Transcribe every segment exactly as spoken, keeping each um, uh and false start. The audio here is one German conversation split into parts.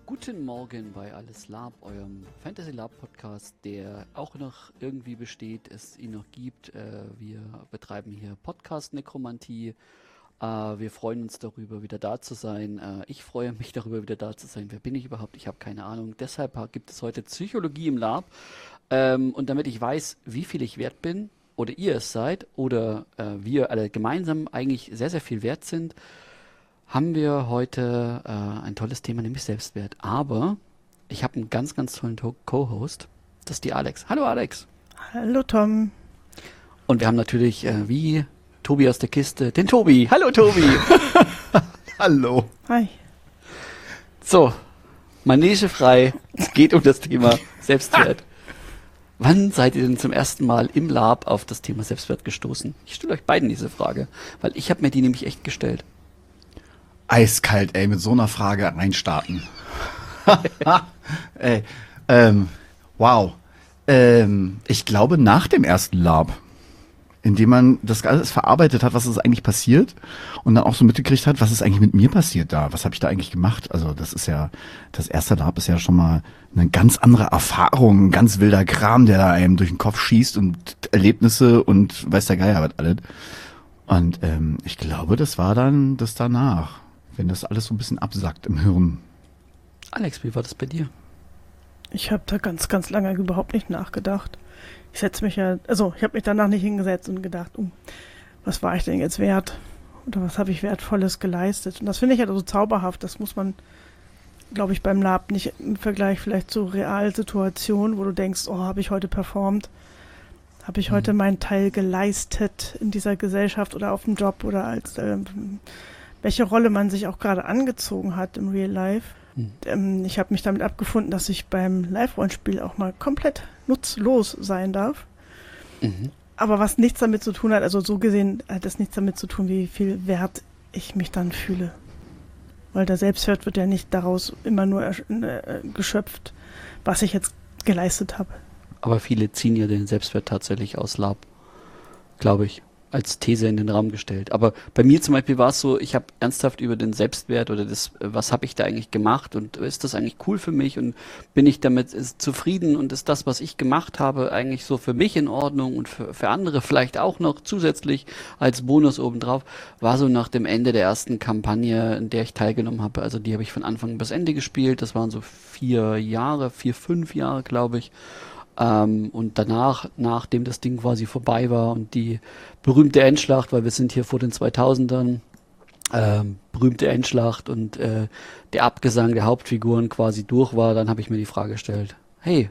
Guten Morgen bei Alles Lab, eurem Fantasy Lab Podcast, der auch noch irgendwie besteht, es ihn noch gibt. Äh, wir betreiben hier Podcast Nekromantie. Äh, wir freuen uns darüber, wieder da zu sein. Äh, ich freue mich darüber, wieder da zu sein. Wer bin ich überhaupt? Ich habe keine Ahnung. Deshalb gibt es heute Psychologie im Lab. Ähm, und damit ich weiß, wie viel ich wert bin, oder ihr es seid, oder äh, wir alle gemeinsam eigentlich sehr, sehr viel wert sind, haben wir heute äh, ein tolles Thema, nämlich Selbstwert. Aber ich habe einen ganz, ganz tollen Co-Host. Das ist die Alex. Hallo Alex. Hallo Tom. Und wir haben natürlich, äh, wie Tobi aus der Kiste, den Tobi. Hallo Tobi. Hallo. Hi. So, Manege frei. Es geht um das Thema Selbstwert. Wann seid ihr denn zum ersten Mal im Lab auf das Thema Selbstwert gestoßen? Ich stelle euch beiden diese Frage, weil ich habe mir die nämlich echt gestellt. Eiskalt, ey, mit so einer Frage reinstarten. ey, ähm, wow. Ähm, ich glaube, nach dem ersten Lab, indem man das alles verarbeitet hat, was ist eigentlich passiert und dann auch so mitgekriegt hat, was ist eigentlich mit mir passiert da? Was habe ich da eigentlich gemacht? Also das ist ja, das erste Lab ist ja schon mal eine ganz andere Erfahrung, ein ganz wilder Kram, der da einem durch den Kopf schießt und Erlebnisse und weiß der Geier was alles. Und ähm, ich glaube, das war dann das danach, wenn das alles so ein bisschen absackt im Hirn. Alex, wie war das bei dir? Ich habe da ganz, ganz lange überhaupt nicht nachgedacht. Ich setze mich ja, also ich habe mich danach nicht hingesetzt und gedacht, oh, was war ich denn jetzt wert? Oder was habe ich Wertvolles geleistet? Und das finde ich ja so zauberhaft. Das muss man, glaube ich, beim Lab nicht im Vergleich vielleicht zu Realsituationen, wo du denkst, oh, habe ich heute performt? Habe ich heute meinen Teil geleistet in dieser Gesellschaft oder auf dem Job oder als ähm, welche Rolle man sich auch gerade angezogen hat im Real Life. Mhm. Ähm, ich habe mich damit abgefunden, dass ich beim Live-Rollenspiel auch mal komplett nutzlos sein darf. Mhm. Aber was nichts damit zu tun hat, also so gesehen hat das nichts damit zu tun, wie viel Wert ich mich dann fühle. Weil der Selbstwert wird ja nicht daraus immer nur äh, geschöpft, was ich jetzt geleistet habe. Aber viele ziehen ja den Selbstwert tatsächlich aus Lab, glaube ich, als These in den Raum gestellt. Aber bei mir zum Beispiel war es so, ich habe ernsthaft über den Selbstwert oder das, was habe ich da eigentlich gemacht und ist das eigentlich cool für mich und bin ich damit zufrieden und ist das, was ich gemacht habe, eigentlich so für mich in Ordnung und für, für andere vielleicht auch noch zusätzlich als Bonus obendrauf, war so nach dem Ende der ersten Kampagne, in der ich teilgenommen habe. Also die habe ich von Anfang bis Ende gespielt. Das waren so vier Jahre, vier, fünf Jahre, glaube ich. Ähm, und danach, nachdem das Ding quasi vorbei war und die berühmte Endschlacht, weil wir sind hier vor den zweitausendern, ähm, berühmte Endschlacht und äh, der Abgesang der Hauptfiguren quasi durch war, dann habe ich mir die Frage gestellt, hey,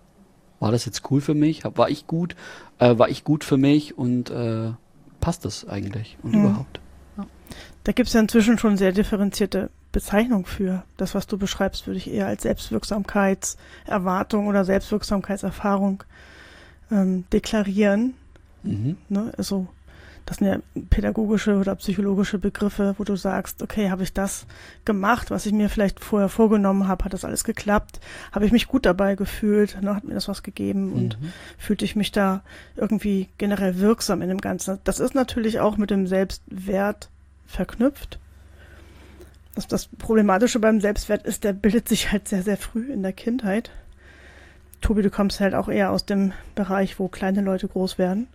war das jetzt cool für mich? War ich gut? Äh, war ich gut für mich? Und äh, passt das eigentlich und mhm. überhaupt? Ja. Da gibt es ja inzwischen schon sehr differenzierte Bezeichnung für. Das, was du beschreibst, würde ich eher als Selbstwirksamkeitserwartung oder Selbstwirksamkeitserfahrung ähm, deklarieren. Mhm. Ne? Also das sind ja pädagogische oder psychologische Begriffe, wo du sagst, okay, habe ich das gemacht, was ich mir vielleicht vorher vorgenommen habe, hat das alles geklappt, habe ich mich gut dabei gefühlt, ne? Hat mir das was gegeben und mhm. fühlte ich mich da irgendwie generell wirksam in dem Ganzen. Das ist natürlich auch mit dem Selbstwert verknüpft. Das, das Problematische beim Selbstwert ist, der bildet sich halt sehr, sehr früh in der Kindheit. Tobi, du kommst halt auch eher aus dem Bereich, wo kleine Leute groß werden.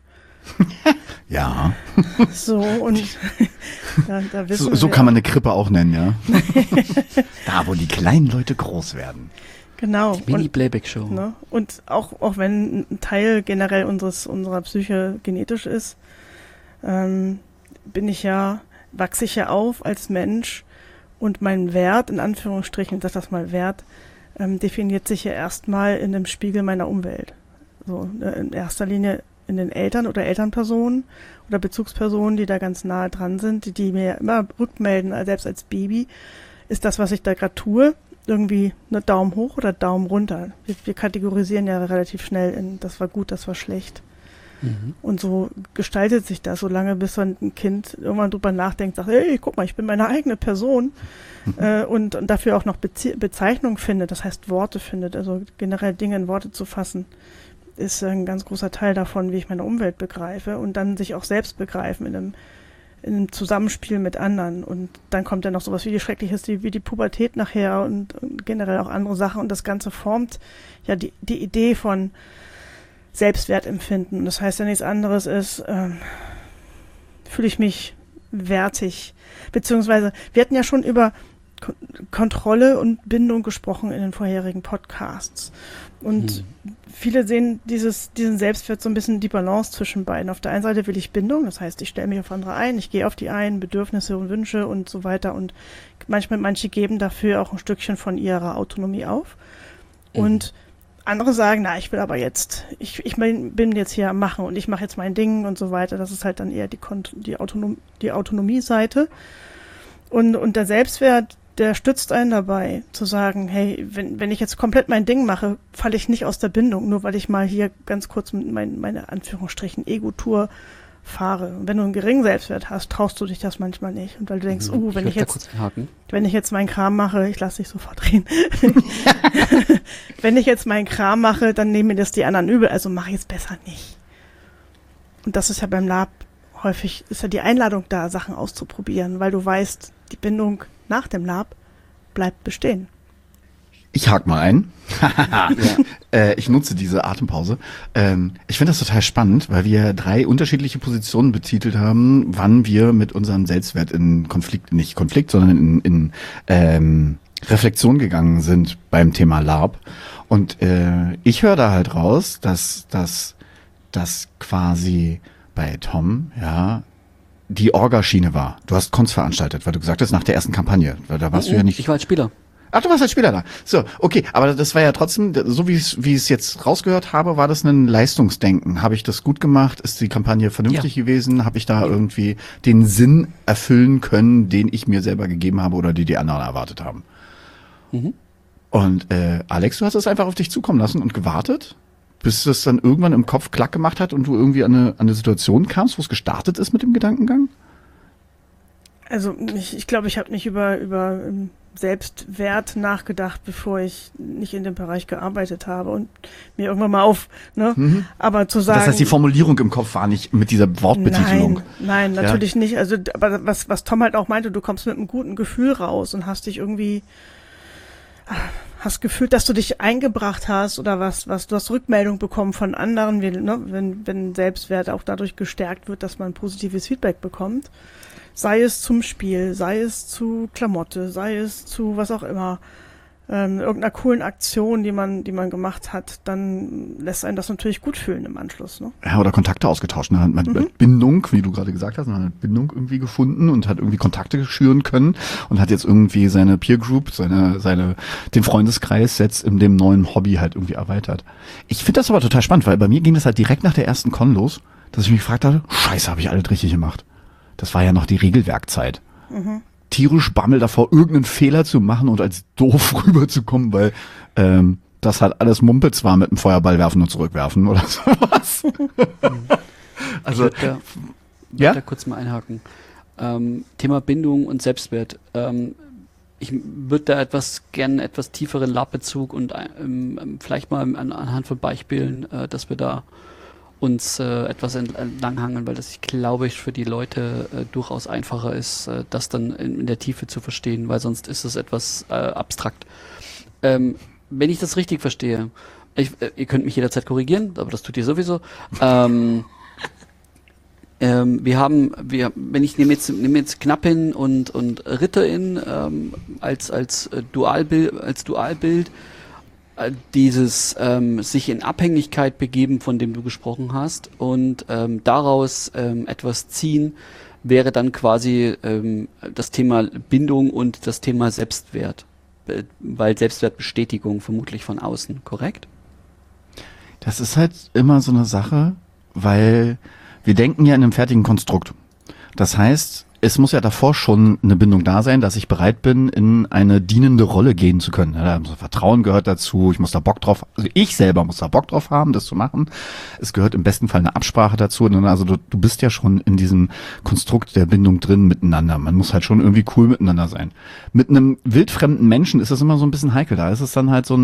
Ja. So, und da, da wissen so, so wir, kann man eine Krippe auch nennen, ja. Da, wo die kleinen Leute groß werden. Genau. Die Mini-Playback-Show. Ne? Und auch, auch wenn ein Teil generell unseres, unserer Psyche genetisch ist, ähm, bin ich ja, wachse ich ja auf als Mensch. Und mein Wert, in Anführungsstrichen, ich sag das mal Wert, ähm, definiert sich ja erstmal in dem Spiegel meiner Umwelt. So, äh, in erster Linie in den Eltern oder Elternpersonen oder Bezugspersonen, die da ganz nahe dran sind, die, die mir ja immer rückmelden, selbst als Baby, ist das, was ich da gerade tue, irgendwie eine Daumen hoch oder Daumen runter. Wir, wir kategorisieren ja relativ schnell in, das war gut, das war schlecht. Mhm. Und so gestaltet sich das, solange bis dann ein Kind irgendwann drüber nachdenkt, sagt, hey, guck mal, ich bin meine eigene Person mhm. äh, und, und dafür auch noch Bezie- Bezeichnung findet, das heißt Worte findet, also generell Dinge in Worte zu fassen, ist ein ganz großer Teil davon, wie ich meine Umwelt begreife und dann sich auch selbst begreifen in einem im Zusammenspiel mit anderen. Und dann kommt ja noch sowas wie die Schreckliches, wie die Pubertät nachher und, und generell auch andere Sachen. Und das Ganze formt ja die, die Idee von Selbstwertempfinden. Und das heißt ja nichts anderes ist, ähm, fühle ich mich wertig. Beziehungsweise, wir hatten ja schon über K- Kontrolle und Bindung gesprochen in den vorherigen Podcasts. Und hm. viele sehen dieses, diesen Selbstwert so ein bisschen die Balance zwischen beiden. Auf der einen Seite will ich Bindung, das heißt, ich stelle mich auf andere ein, ich gehe auf die ein, Bedürfnisse und Wünsche und so weiter. Und manchmal, manche geben dafür auch ein Stückchen von ihrer Autonomie auf. Hm. Und andere sagen, na, ich will aber jetzt, ich, ich bin jetzt hier am Machen und ich mache jetzt mein Ding und so weiter. Das ist halt dann eher die, Kont- die, Autonom- die Autonomie-Seite. Und, und der Selbstwert, der stützt einen dabei, zu sagen, hey, wenn, wenn ich jetzt komplett mein Ding mache, falle ich nicht aus der Bindung, nur weil ich mal hier ganz kurz mit mein, meine Anführungsstrichen Ego-Tour fahre. Und wenn du einen geringen Selbstwert hast, traust du dich das manchmal nicht. Und weil du denkst, oh, wenn ich, ich jetzt, wenn ich jetzt meinen Kram mache, ich lasse dich sofort reden. Wenn ich jetzt meinen Kram mache, dann nehmen mir das die anderen übel, also mache ich es besser nicht. Und das ist ja beim Lab häufig, ist ja die Einladung da, Sachen auszuprobieren, weil du weißt, die Bindung nach dem Lab bleibt bestehen. Ich hake mal ein. ja. äh, ich nutze diese Atempause. Ähm, ich finde das total spannend, weil wir drei unterschiedliche Positionen betitelt haben, wann wir mit unserem Selbstwert in Konflikt, nicht Konflikt, sondern in, in ähm, Reflexion gegangen sind beim Thema Lab. Und äh, ich höre da halt raus, dass dass das quasi bei Tom, ja, die Orgaschiene war. Du hast Konz veranstaltet, weil du gesagt hast, nach der ersten Kampagne. Weil da warst oh, du ja nicht. Ich war als Spieler. Ach, du warst als Spieler da. So, okay, aber das war ja trotzdem, so wie ich wie ich es jetzt rausgehört habe, war das ein Leistungsdenken. Habe ich das gut gemacht? Ist die Kampagne vernünftig ja. gewesen? Habe ich da ja. irgendwie den Sinn erfüllen können, den ich mir selber gegeben habe oder die die anderen erwartet haben? Mhm. Und äh, Alex, du hast es einfach auf dich zukommen lassen und gewartet, bis es dann irgendwann im Kopf klack gemacht hat und du irgendwie an eine, an eine Situation kamst, wo es gestartet ist mit dem Gedankengang? Also ich, ich glaube, ich habe nicht über über Selbstwert nachgedacht, bevor ich nicht in dem Bereich gearbeitet habe und mir irgendwann mal auf, ne? Mhm. Aber zu sagen. Das heißt, die Formulierung im Kopf war nicht mit dieser Wortbetitelung. Nein, nein, natürlich ja. nicht. Also, aber was, was Tom halt auch meinte, du kommst mit einem guten Gefühl raus und hast dich irgendwie, hast gefühlt, dass du dich eingebracht hast oder was, was, du hast Rückmeldung bekommen von anderen, wie, ne? wenn, wenn Selbstwert auch dadurch gestärkt wird, dass man positives Feedback bekommt. Sei es zum Spiel, sei es zu Klamotte, sei es zu was auch immer, ähm, irgendeiner coolen Aktion, die man, die man gemacht hat, dann lässt einen das natürlich gut fühlen im Anschluss. Ne? Ja, oder Kontakte ausgetauscht. Man hat mhm. Bindung, wie du gerade gesagt hast, man hat Bindung irgendwie gefunden und hat irgendwie Kontakte schüren können und hat jetzt irgendwie seine Peer Group, seine, seine, den Freundeskreis jetzt in dem neuen Hobby halt irgendwie erweitert. Ich finde das aber total spannend, weil bei mir ging das halt direkt nach der ersten Con los, dass ich mich gefragt hatte, scheiße, habe ich alles richtig gemacht. Das war ja noch die Regelwerkzeit. Mhm. Tierisch Bammel davor, irgendeinen Fehler zu machen und als doof rüberzukommen, weil ähm, das halt alles Mumpitz war mit dem Feuerball werfen und zurückwerfen oder sowas. Also, ich würde da, ja? da kurz mal einhaken. Ähm, Thema Bindung und Selbstwert. Ähm, ich würde da etwas gerne etwas tieferen Labbezug und ähm, vielleicht mal an, anhand von Beispielen, äh, dass wir da uns äh, etwas entlanghangeln, weil das, ich glaube, ich für die Leute äh, durchaus einfacher ist, äh, das dann in, in der Tiefe zu verstehen, weil sonst ist es etwas äh, abstrakt. Ähm, wenn ich das richtig verstehe, ich, äh, ihr könnt mich jederzeit korrigieren, aber das tut ihr sowieso. Ähm, ähm, wir haben, wir, wenn ich nehme jetzt, nehme jetzt Knappin und und Ritterin ähm, als als äh, Dualbild, als Dualbild. Dieses ähm, sich in Abhängigkeit begeben, von dem du gesprochen hast, und ähm, daraus ähm, etwas ziehen, wäre dann quasi ähm, das Thema Bindung und das Thema Selbstwert, äh, weil Selbstwertbestätigung vermutlich von außen, korrekt? Das ist halt immer so eine Sache, weil wir denken ja in einem fertigen Konstrukt. Das heißt, es muss ja davor schon eine Bindung da sein, dass ich bereit bin, in eine dienende Rolle gehen zu können. Ja, Vertrauen gehört dazu, ich muss da Bock drauf, also ich selber muss da Bock drauf haben, das zu machen. Es gehört im besten Fall eine Absprache dazu. Also du, du bist ja schon in diesem Konstrukt der Bindung drin miteinander. Man muss halt schon irgendwie cool miteinander sein. Mit einem wildfremden Menschen ist das immer so ein bisschen heikel. Da ist es dann halt so ein,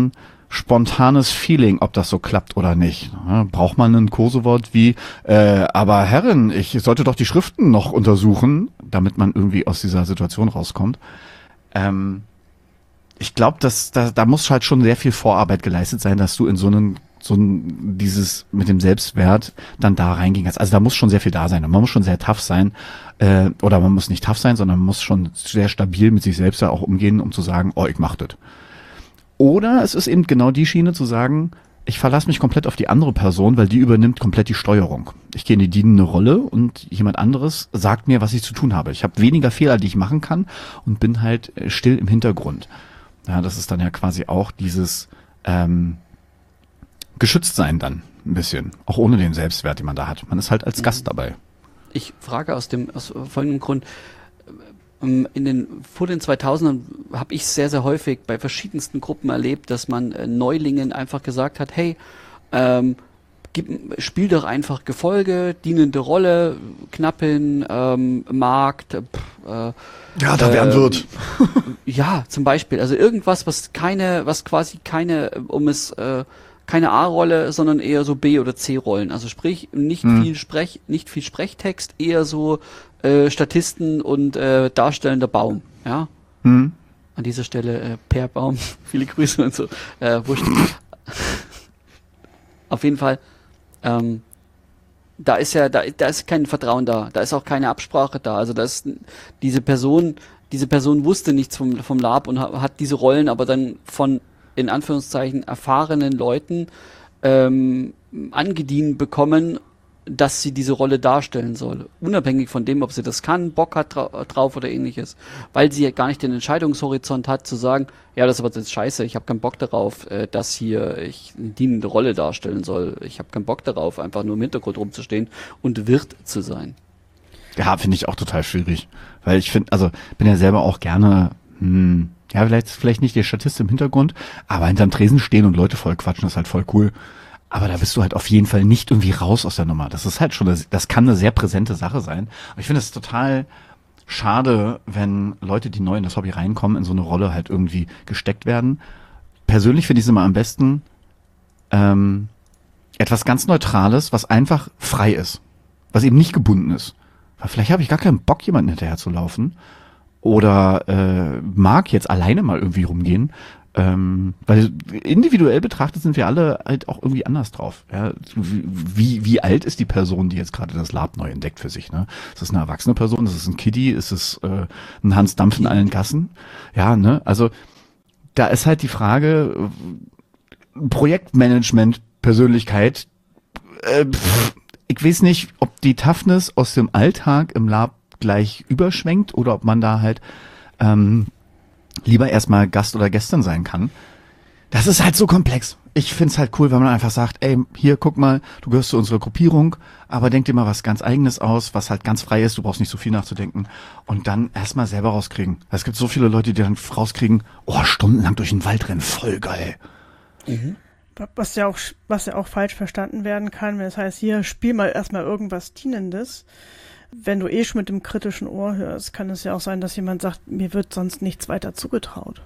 spontanes Feeling, ob das so klappt oder nicht. Ja, braucht man ein Kosewort wie, äh, aber Herrin, ich sollte doch die Schriften noch untersuchen, damit man irgendwie aus dieser Situation rauskommt. Ähm, ich glaube, dass da, da muss halt schon sehr viel Vorarbeit geleistet sein, dass du in so einen so ein, dieses mit dem Selbstwert dann da reingehen kannst. Also da muss schon sehr viel da sein. Und man muss schon sehr tough sein, äh, oder man muss nicht tough sein, sondern man muss schon sehr stabil mit sich selbst da auch umgehen, um zu sagen, oh, ich mach das. Oder es ist eben genau die Schiene zu sagen, ich verlasse mich komplett auf die andere Person, weil die übernimmt komplett die Steuerung. Ich gehe in die dienende Rolle und jemand anderes sagt mir, was ich zu tun habe. Ich habe weniger Fehler, die ich machen kann und bin halt still im Hintergrund. Ja, das ist dann ja quasi auch dieses ähm, geschützt sein dann ein bisschen, auch ohne den Selbstwert, den man da hat. Man ist halt als Gast dabei. Ich frage aus dem aus folgendem Grund, in den vor den zweitausendern habe ich sehr, sehr häufig bei verschiedensten Gruppen erlebt, dass man äh, Neulingen einfach gesagt hat, hey, ähm, gib, spiel doch einfach Gefolge, dienende Rolle, Knappin, ähm, Magd, äh, pff, äh, Ja, da werden ähm, wird. Ja, zum Beispiel, also irgendwas, was keine, was quasi keine, um es äh, keine A-Rolle, sondern eher so B- oder C-Rollen. Also sprich, nicht Hm. viel Sprech, nicht viel Sprechtext, eher so äh, Statisten und äh, darstellender Baum. Ja. Hm. An dieser Stelle äh, Per Baum, viele Grüße und so. Äh, wurscht. Auf jeden Fall. Ähm, da ist ja, da, da ist kein Vertrauen da. Da ist auch keine Absprache da. Also da ist diese Person, diese Person wusste nichts vom, vom Lab und ha, hat diese Rollen aber dann von in Anführungszeichen erfahrenen Leuten ähm, angedient bekommen, dass sie diese Rolle darstellen soll. Unabhängig von dem, ob sie das kann, Bock hat dra drauf oder ähnliches. Weil sie ja gar nicht den Entscheidungshorizont hat, zu sagen, ja, das ist aber jetzt scheiße, ich habe keinen Bock darauf, äh, dass hier ich eine dienende Rolle darstellen soll. Ich habe keinen Bock darauf, einfach nur im Hintergrund rumzustehen und Wirt zu sein. Ja, finde ich auch total schwierig. Weil ich finde, also bin ja selber auch gerne, hm, ja, vielleicht, vielleicht nicht der Statist im Hintergrund, aber hinterm Tresen stehen und Leute voll quatschen, ist halt voll cool. Aber da bist du halt auf jeden Fall nicht irgendwie raus aus der Nummer. Das ist halt schon, eine, das kann eine sehr präsente Sache sein. Und ich finde es total schade, wenn Leute, die neu in das Hobby reinkommen, in so eine Rolle halt irgendwie gesteckt werden. Persönlich finde ich es immer am besten, ähm, etwas ganz Neutrales, was einfach frei ist. Was eben nicht gebunden ist. Weil vielleicht habe ich gar keinen Bock, jemanden hinterher zu laufen. Oder äh, mag jetzt alleine mal irgendwie rumgehen. Ähm, weil individuell betrachtet sind wir alle halt auch irgendwie anders drauf. Ja? Wie, wie alt ist die Person, die jetzt gerade das Lab neu entdeckt für sich? Ne? Ist es eine erwachsene Person? Ist es ein Kiddie? Ist es äh, ein Hans Dampf in allen Gassen? Ja, ne? Also da ist halt die Frage, äh, Projektmanagement, Persönlichkeit, äh, pff, ich weiß nicht, ob die Toughness aus dem Alltag im Lab gleich überschwenkt oder ob man da halt ähm, lieber erstmal Gast oder Gästin sein kann. Das ist halt so komplex. Ich find's halt cool, wenn man einfach sagt, ey, hier, guck mal, du gehörst zu unserer Gruppierung, aber denk dir mal was ganz Eigenes aus, was halt ganz frei ist, du brauchst nicht so viel nachzudenken und dann erstmal selber rauskriegen. Es gibt so viele Leute, die dann rauskriegen, oh, stundenlang durch den Wald rennen, voll geil. Mhm. Was ja auch, was ja auch falsch verstanden werden kann, wenn es heißt, hier, spiel mal erstmal irgendwas Dienendes. Wenn du eh schon mit dem kritischen Ohr hörst, kann es ja auch sein, dass jemand sagt, mir wird sonst nichts weiter zugetraut.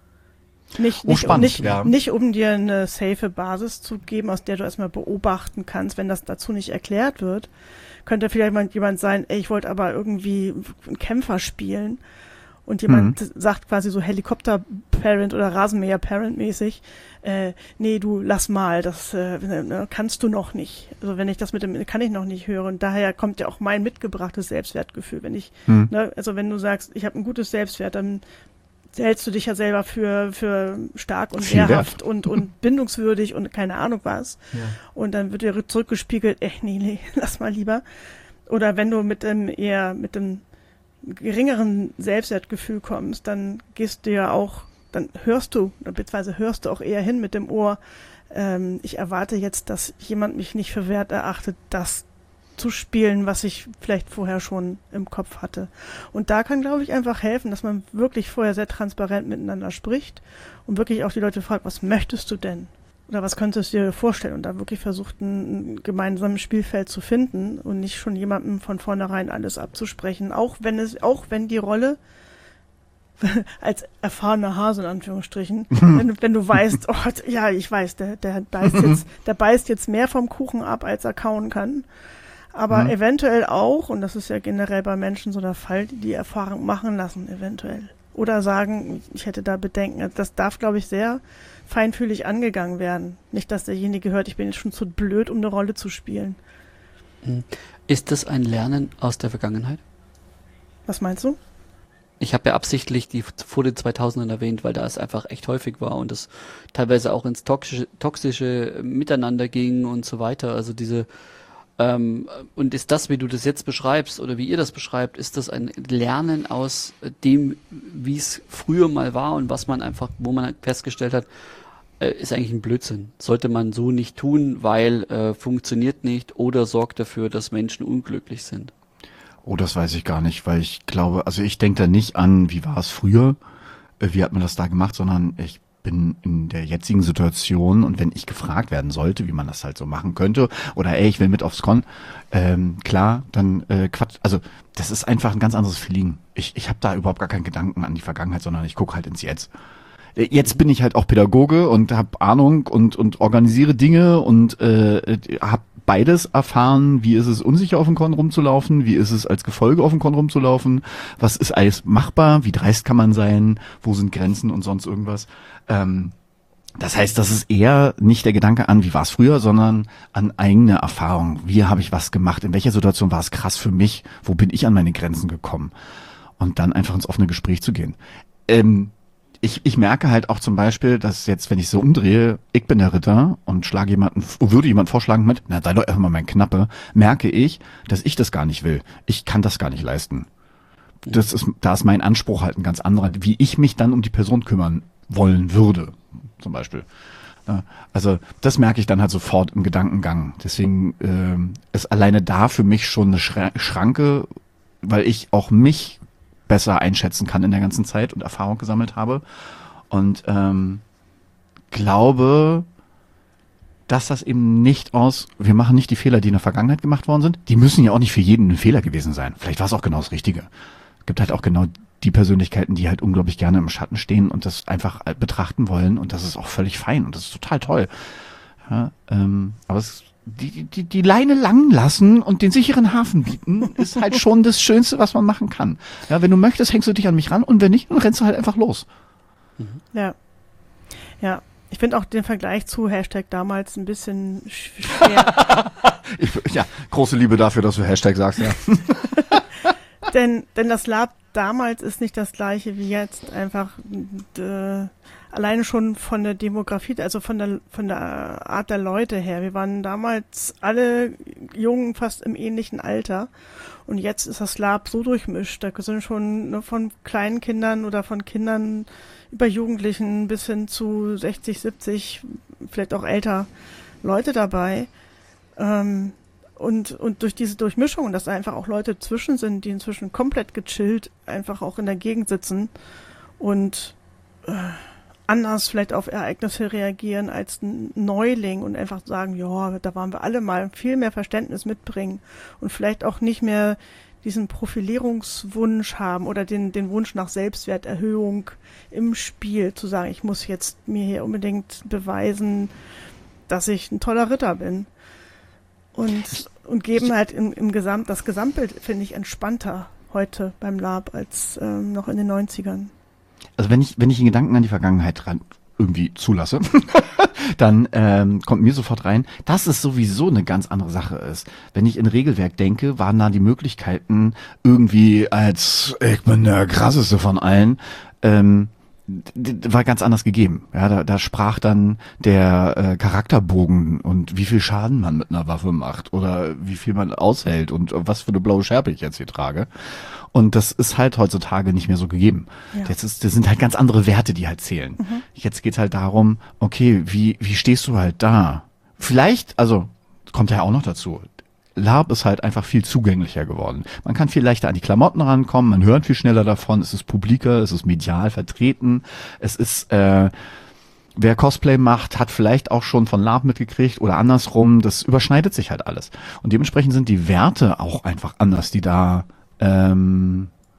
Nicht, Oh, nicht, spannend, nicht, ja. nicht um dir eine safe Basis zu geben, aus der du erstmal beobachten kannst, wenn das dazu nicht erklärt wird. Könnte vielleicht mal jemand sein, ey, ich wollte aber irgendwie einen Kämpfer spielen. Und jemand mhm. sagt quasi so Helikopter-Parent oder Rasenmäher-Parent-mäßig, äh, nee, du, lass mal, das äh, kannst du noch nicht. Also wenn ich das mit dem, kann ich noch nicht hören. Daher kommt ja auch mein mitgebrachtes Selbstwertgefühl. Wenn ich, mhm. ne, also wenn du sagst, ich habe ein gutes Selbstwert, dann hältst du dich ja selber für für stark und wehrhaft und und bindungswürdig und keine Ahnung was. Ja. Und dann wird dir zurückgespiegelt, echt, nee, nee, lass mal lieber. Oder wenn du mit dem eher, mit dem geringeren Selbstwertgefühl kommst, dann gehst du ja auch, dann hörst du, beziehungsweise hörst du auch eher hin mit dem Ohr, ähm, ich erwarte jetzt, dass jemand mich nicht für wert erachtet, das zu spielen, was ich vielleicht vorher schon im Kopf hatte. Und da kann, glaube ich, einfach helfen, dass man wirklich vorher sehr transparent miteinander spricht und wirklich auch die Leute fragt, was möchtest du denn? Oder was könntest du dir vorstellen? Und da wirklich versucht, ein gemeinsames Spielfeld zu finden und nicht schon jemandem von vornherein alles abzusprechen. Auch wenn es, auch wenn die Rolle als erfahrener Hase in Anführungsstrichen, wenn, du- wenn du weißt, oh, ja, ich weiß, der, der beißt jetzt, der beißt jetzt mehr vom Kuchen ab, als er kauen kann. Aber Mhm. eventuell auch, und das ist ja generell bei Menschen so der Fall, die die Erfahrung machen lassen, eventuell. Oder sagen, ich hätte da Bedenken. Also das darf, glaube ich, sehr feinfühlig angegangen werden. Nicht, dass derjenige hört, ich bin jetzt schon zu blöd, um eine Rolle zu spielen. Ist das ein Lernen aus der Vergangenheit? Was meinst du? Ich habe ja absichtlich die vor den zweitausendern erwähnt, weil da es einfach echt häufig war und es teilweise auch ins toxische, toxische Miteinander ging und so weiter. Also diese ähm, und ist das, wie du das jetzt beschreibst oder wie ihr das beschreibt, ist das ein Lernen aus dem, wie es früher mal war und was man einfach, wo man festgestellt hat, äh, ist eigentlich ein Blödsinn. Sollte man so nicht tun, weil äh, funktioniert nicht oder sorgt dafür, dass Menschen unglücklich sind. Oh, das weiß ich gar nicht, weil ich glaube, also ich denke da nicht an, wie war es früher, äh, wie hat man das da gemacht, sondern ich bin in der jetzigen Situation und wenn ich gefragt werden sollte, wie man das halt so machen könnte, oder ey, ich will mit aufs Con, ähm, klar, dann äh, Quatsch, also das ist einfach ein ganz anderes Feeling. Ich, ich habe da überhaupt gar keinen Gedanken an die Vergangenheit, sondern ich gucke halt ins Jetzt. Äh, Jetzt bin ich halt auch Pädagoge und habe Ahnung und und organisiere Dinge und äh, habe beides erfahren. Wie ist es, unsicher auf dem Con rumzulaufen? Wie ist es, als Gefolge auf dem Con rumzulaufen? Was ist alles machbar? Wie dreist kann man sein? Wo sind Grenzen und sonst irgendwas? Ähm, das heißt, das ist eher nicht der Gedanke an, wie war es früher, sondern an eigene Erfahrung. Wie habe ich was gemacht? In welcher Situation war es krass für mich? Wo bin ich an meine Grenzen gekommen? Und dann einfach ins offene Gespräch zu gehen. Ähm, Ich, ich merke halt auch zum Beispiel, dass jetzt, wenn ich so umdrehe, ich bin der Ritter und schlage jemanden, würde jemand vorschlagen mit, na, sei doch erstmal mein Knappe, merke ich, dass ich das gar nicht will. Ich kann das gar nicht leisten. Das ist, da ist mein Anspruch halt ein ganz anderer, wie ich mich dann um die Person kümmern wollen würde, zum Beispiel. Ja, also das merke ich dann halt sofort im Gedankengang. Deswegen ähm, ist alleine da für mich schon eine Schra- Schranke, weil ich auch mich besser einschätzen kann in der ganzen Zeit und Erfahrung gesammelt habe. Und ähm, glaube, dass das eben nicht aus, wir machen nicht die Fehler, die in der Vergangenheit gemacht worden sind. Die müssen ja auch nicht für jeden ein Fehler gewesen sein. Vielleicht war es auch genau das Richtige. Es gibt halt auch genau die Persönlichkeiten, die halt unglaublich gerne im Schatten stehen und das einfach betrachten wollen. Und das ist auch völlig fein und das ist total toll. Ja, ähm, aber es Die, die, die Leine lang lassen und den sicheren Hafen bieten, ist halt schon das Schönste, was man machen kann. Ja, wenn du möchtest, hängst du dich an mich ran und wenn nicht, dann rennst du halt einfach los. Ja. Ja. Ich finde auch den Vergleich zu Hashtag damals ein bisschen sch- schwer. Ich, ja, große Liebe dafür, dass du Hashtag sagst, ja. denn, denn das Lab damals ist nicht das gleiche wie jetzt. Einfach äh, alleine schon von der Demografie, also von der von der Art der Leute her. Wir waren damals alle Jungen fast im ähnlichen Alter. Und jetzt ist das Lab so durchmischt. Da sind schon ne, von kleinen Kindern oder von Kindern über Jugendlichen bis hin zu sechzig, siebzig, vielleicht auch älter Leute dabei. Ähm, und, und durch diese Durchmischung, dass da einfach auch Leute zwischen sind, die inzwischen komplett gechillt einfach auch in der Gegend sitzen und äh, anders vielleicht auf Ereignisse reagieren als ein Neuling und einfach sagen, ja, da waren wir alle mal, viel mehr Verständnis mitbringen und vielleicht auch nicht mehr diesen Profilierungswunsch haben oder den, den Wunsch nach Selbstwerterhöhung im Spiel, zu sagen, ich muss jetzt mir hier unbedingt beweisen, dass ich ein toller Ritter bin. Und, und geben halt im, im Gesamt, das Gesamtbild finde ich entspannter heute beim Lab als ähm, noch in den neunzigern. Also wenn ich, wenn ich den Gedanken an die Vergangenheit ran irgendwie zulasse, dann ähm, kommt mir sofort rein, dass es sowieso eine ganz andere Sache ist. Wenn ich in Regelwerk denke, waren da die Möglichkeiten irgendwie als ich bin der krasseste von allen, ähm, d- d- war ganz anders gegeben. Ja, da, da sprach dann der äh, Charakterbogen und wie viel Schaden man mit einer Waffe macht oder wie viel man aushält und was für eine blaue Schärpe ich jetzt hier trage. Und das ist halt heutzutage nicht mehr so gegeben. Ja. Das, ist, das sind halt ganz andere Werte, die halt zählen. Mhm. Jetzt geht's halt darum, okay, wie, wie stehst du halt da? Vielleicht, also kommt ja auch noch dazu, Lab ist halt einfach viel zugänglicher geworden. Man kann viel leichter an die Klamotten rankommen, man hört viel schneller davon, es ist publiker, es ist medial vertreten, es ist, äh, wer Cosplay macht, hat vielleicht auch schon von Lab mitgekriegt oder andersrum, das überschneidet sich halt alles. Und dementsprechend sind die Werte auch einfach anders, die da ähm,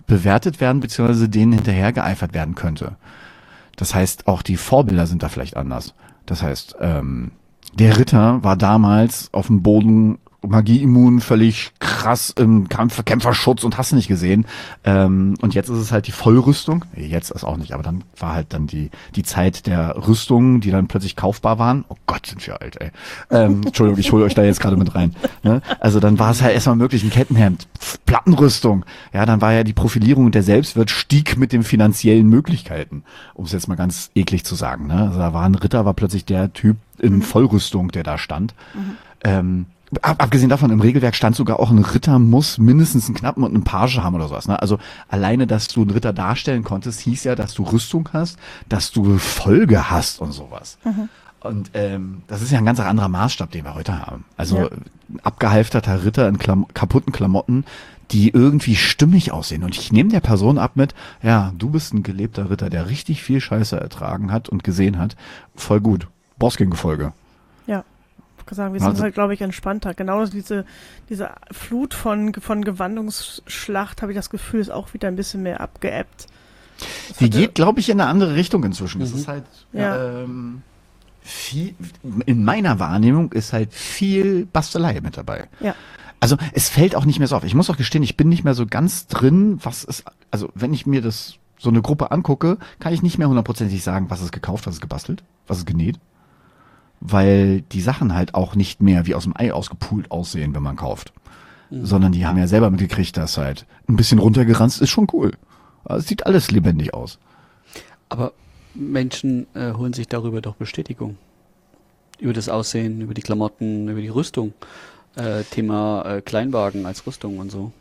bewertet werden, beziehungsweise denen hinterher geeifert werden könnte. Das heißt, auch die Vorbilder sind da vielleicht anders. Das heißt, ähm, der Ritter war damals auf dem Boden magieimmun, völlig krass im Kampf, Kämpferschutz und hast du nicht gesehen. Ähm, und jetzt ist es halt die Vollrüstung. Jetzt ist auch nicht, aber dann war halt dann die die Zeit der Rüstungen, die dann plötzlich kaufbar waren. Oh Gott, sind wir alt, ey. Ähm, Entschuldigung, ich hole euch da jetzt gerade mit rein. Ne? Also dann war es halt erstmal möglich, ein Kettenhemd, Plattenrüstung. Ja, dann war ja die Profilierung und der Selbstwert stieg mit den finanziellen Möglichkeiten, um es jetzt mal ganz eklig zu sagen. Ne? Also da war ein Ritter, war plötzlich der Typ in Vollrüstung, der da stand. Mhm. Ähm, Ab, abgesehen davon, im Regelwerk stand sogar auch, ein Ritter muss mindestens einen Knappen und einen Page haben oder sowas. Ne? Also alleine, dass du einen Ritter darstellen konntest, hieß ja, dass du Rüstung hast, dass du Folge hast und sowas. Mhm. Und ähm, das ist ja ein ganz anderer Maßstab, den wir heute haben. Also ja. Ein abgehalfterter Ritter in Klam- kaputten Klamotten, die irgendwie stimmig aussehen. Und ich nehme der Person ab mit, ja, du bist ein gelebter Ritter, der richtig viel Scheiße ertragen hat und gesehen hat. Voll gut. Bossking-Gefolge. Ja. Sagen, wir sind halt, glaube ich, entspannter. Genau diese, diese Flut von, von Gewandungsschlacht, habe ich das Gefühl, ist auch wieder ein bisschen mehr abgeebbt. Das Die geht, glaube ich, in eine andere Richtung inzwischen. Mhm. Das ist halt ja. ähm, viel, in meiner Wahrnehmung ist halt viel Bastelei mit dabei. Ja. Also es fällt auch nicht mehr so auf. Ich muss auch gestehen, ich bin nicht mehr so ganz drin, was ist, also wenn ich mir das so eine Gruppe angucke, kann ich nicht mehr hundertprozentig sagen, was ist gekauft, was ist gebastelt, was ist genäht. Weil die Sachen halt auch nicht mehr wie aus dem Ei ausgepult aussehen, wenn man kauft. Mhm. Sondern die haben ja selber mitgekriegt, dass halt ein bisschen runtergeranzt ist schon cool. Es sieht alles lebendig aus. Aber Menschen äh, holen sich darüber doch Bestätigung. Über das Aussehen, über die Klamotten, über die Rüstung. Äh, Thema äh, Kleinwagen als Rüstung und so.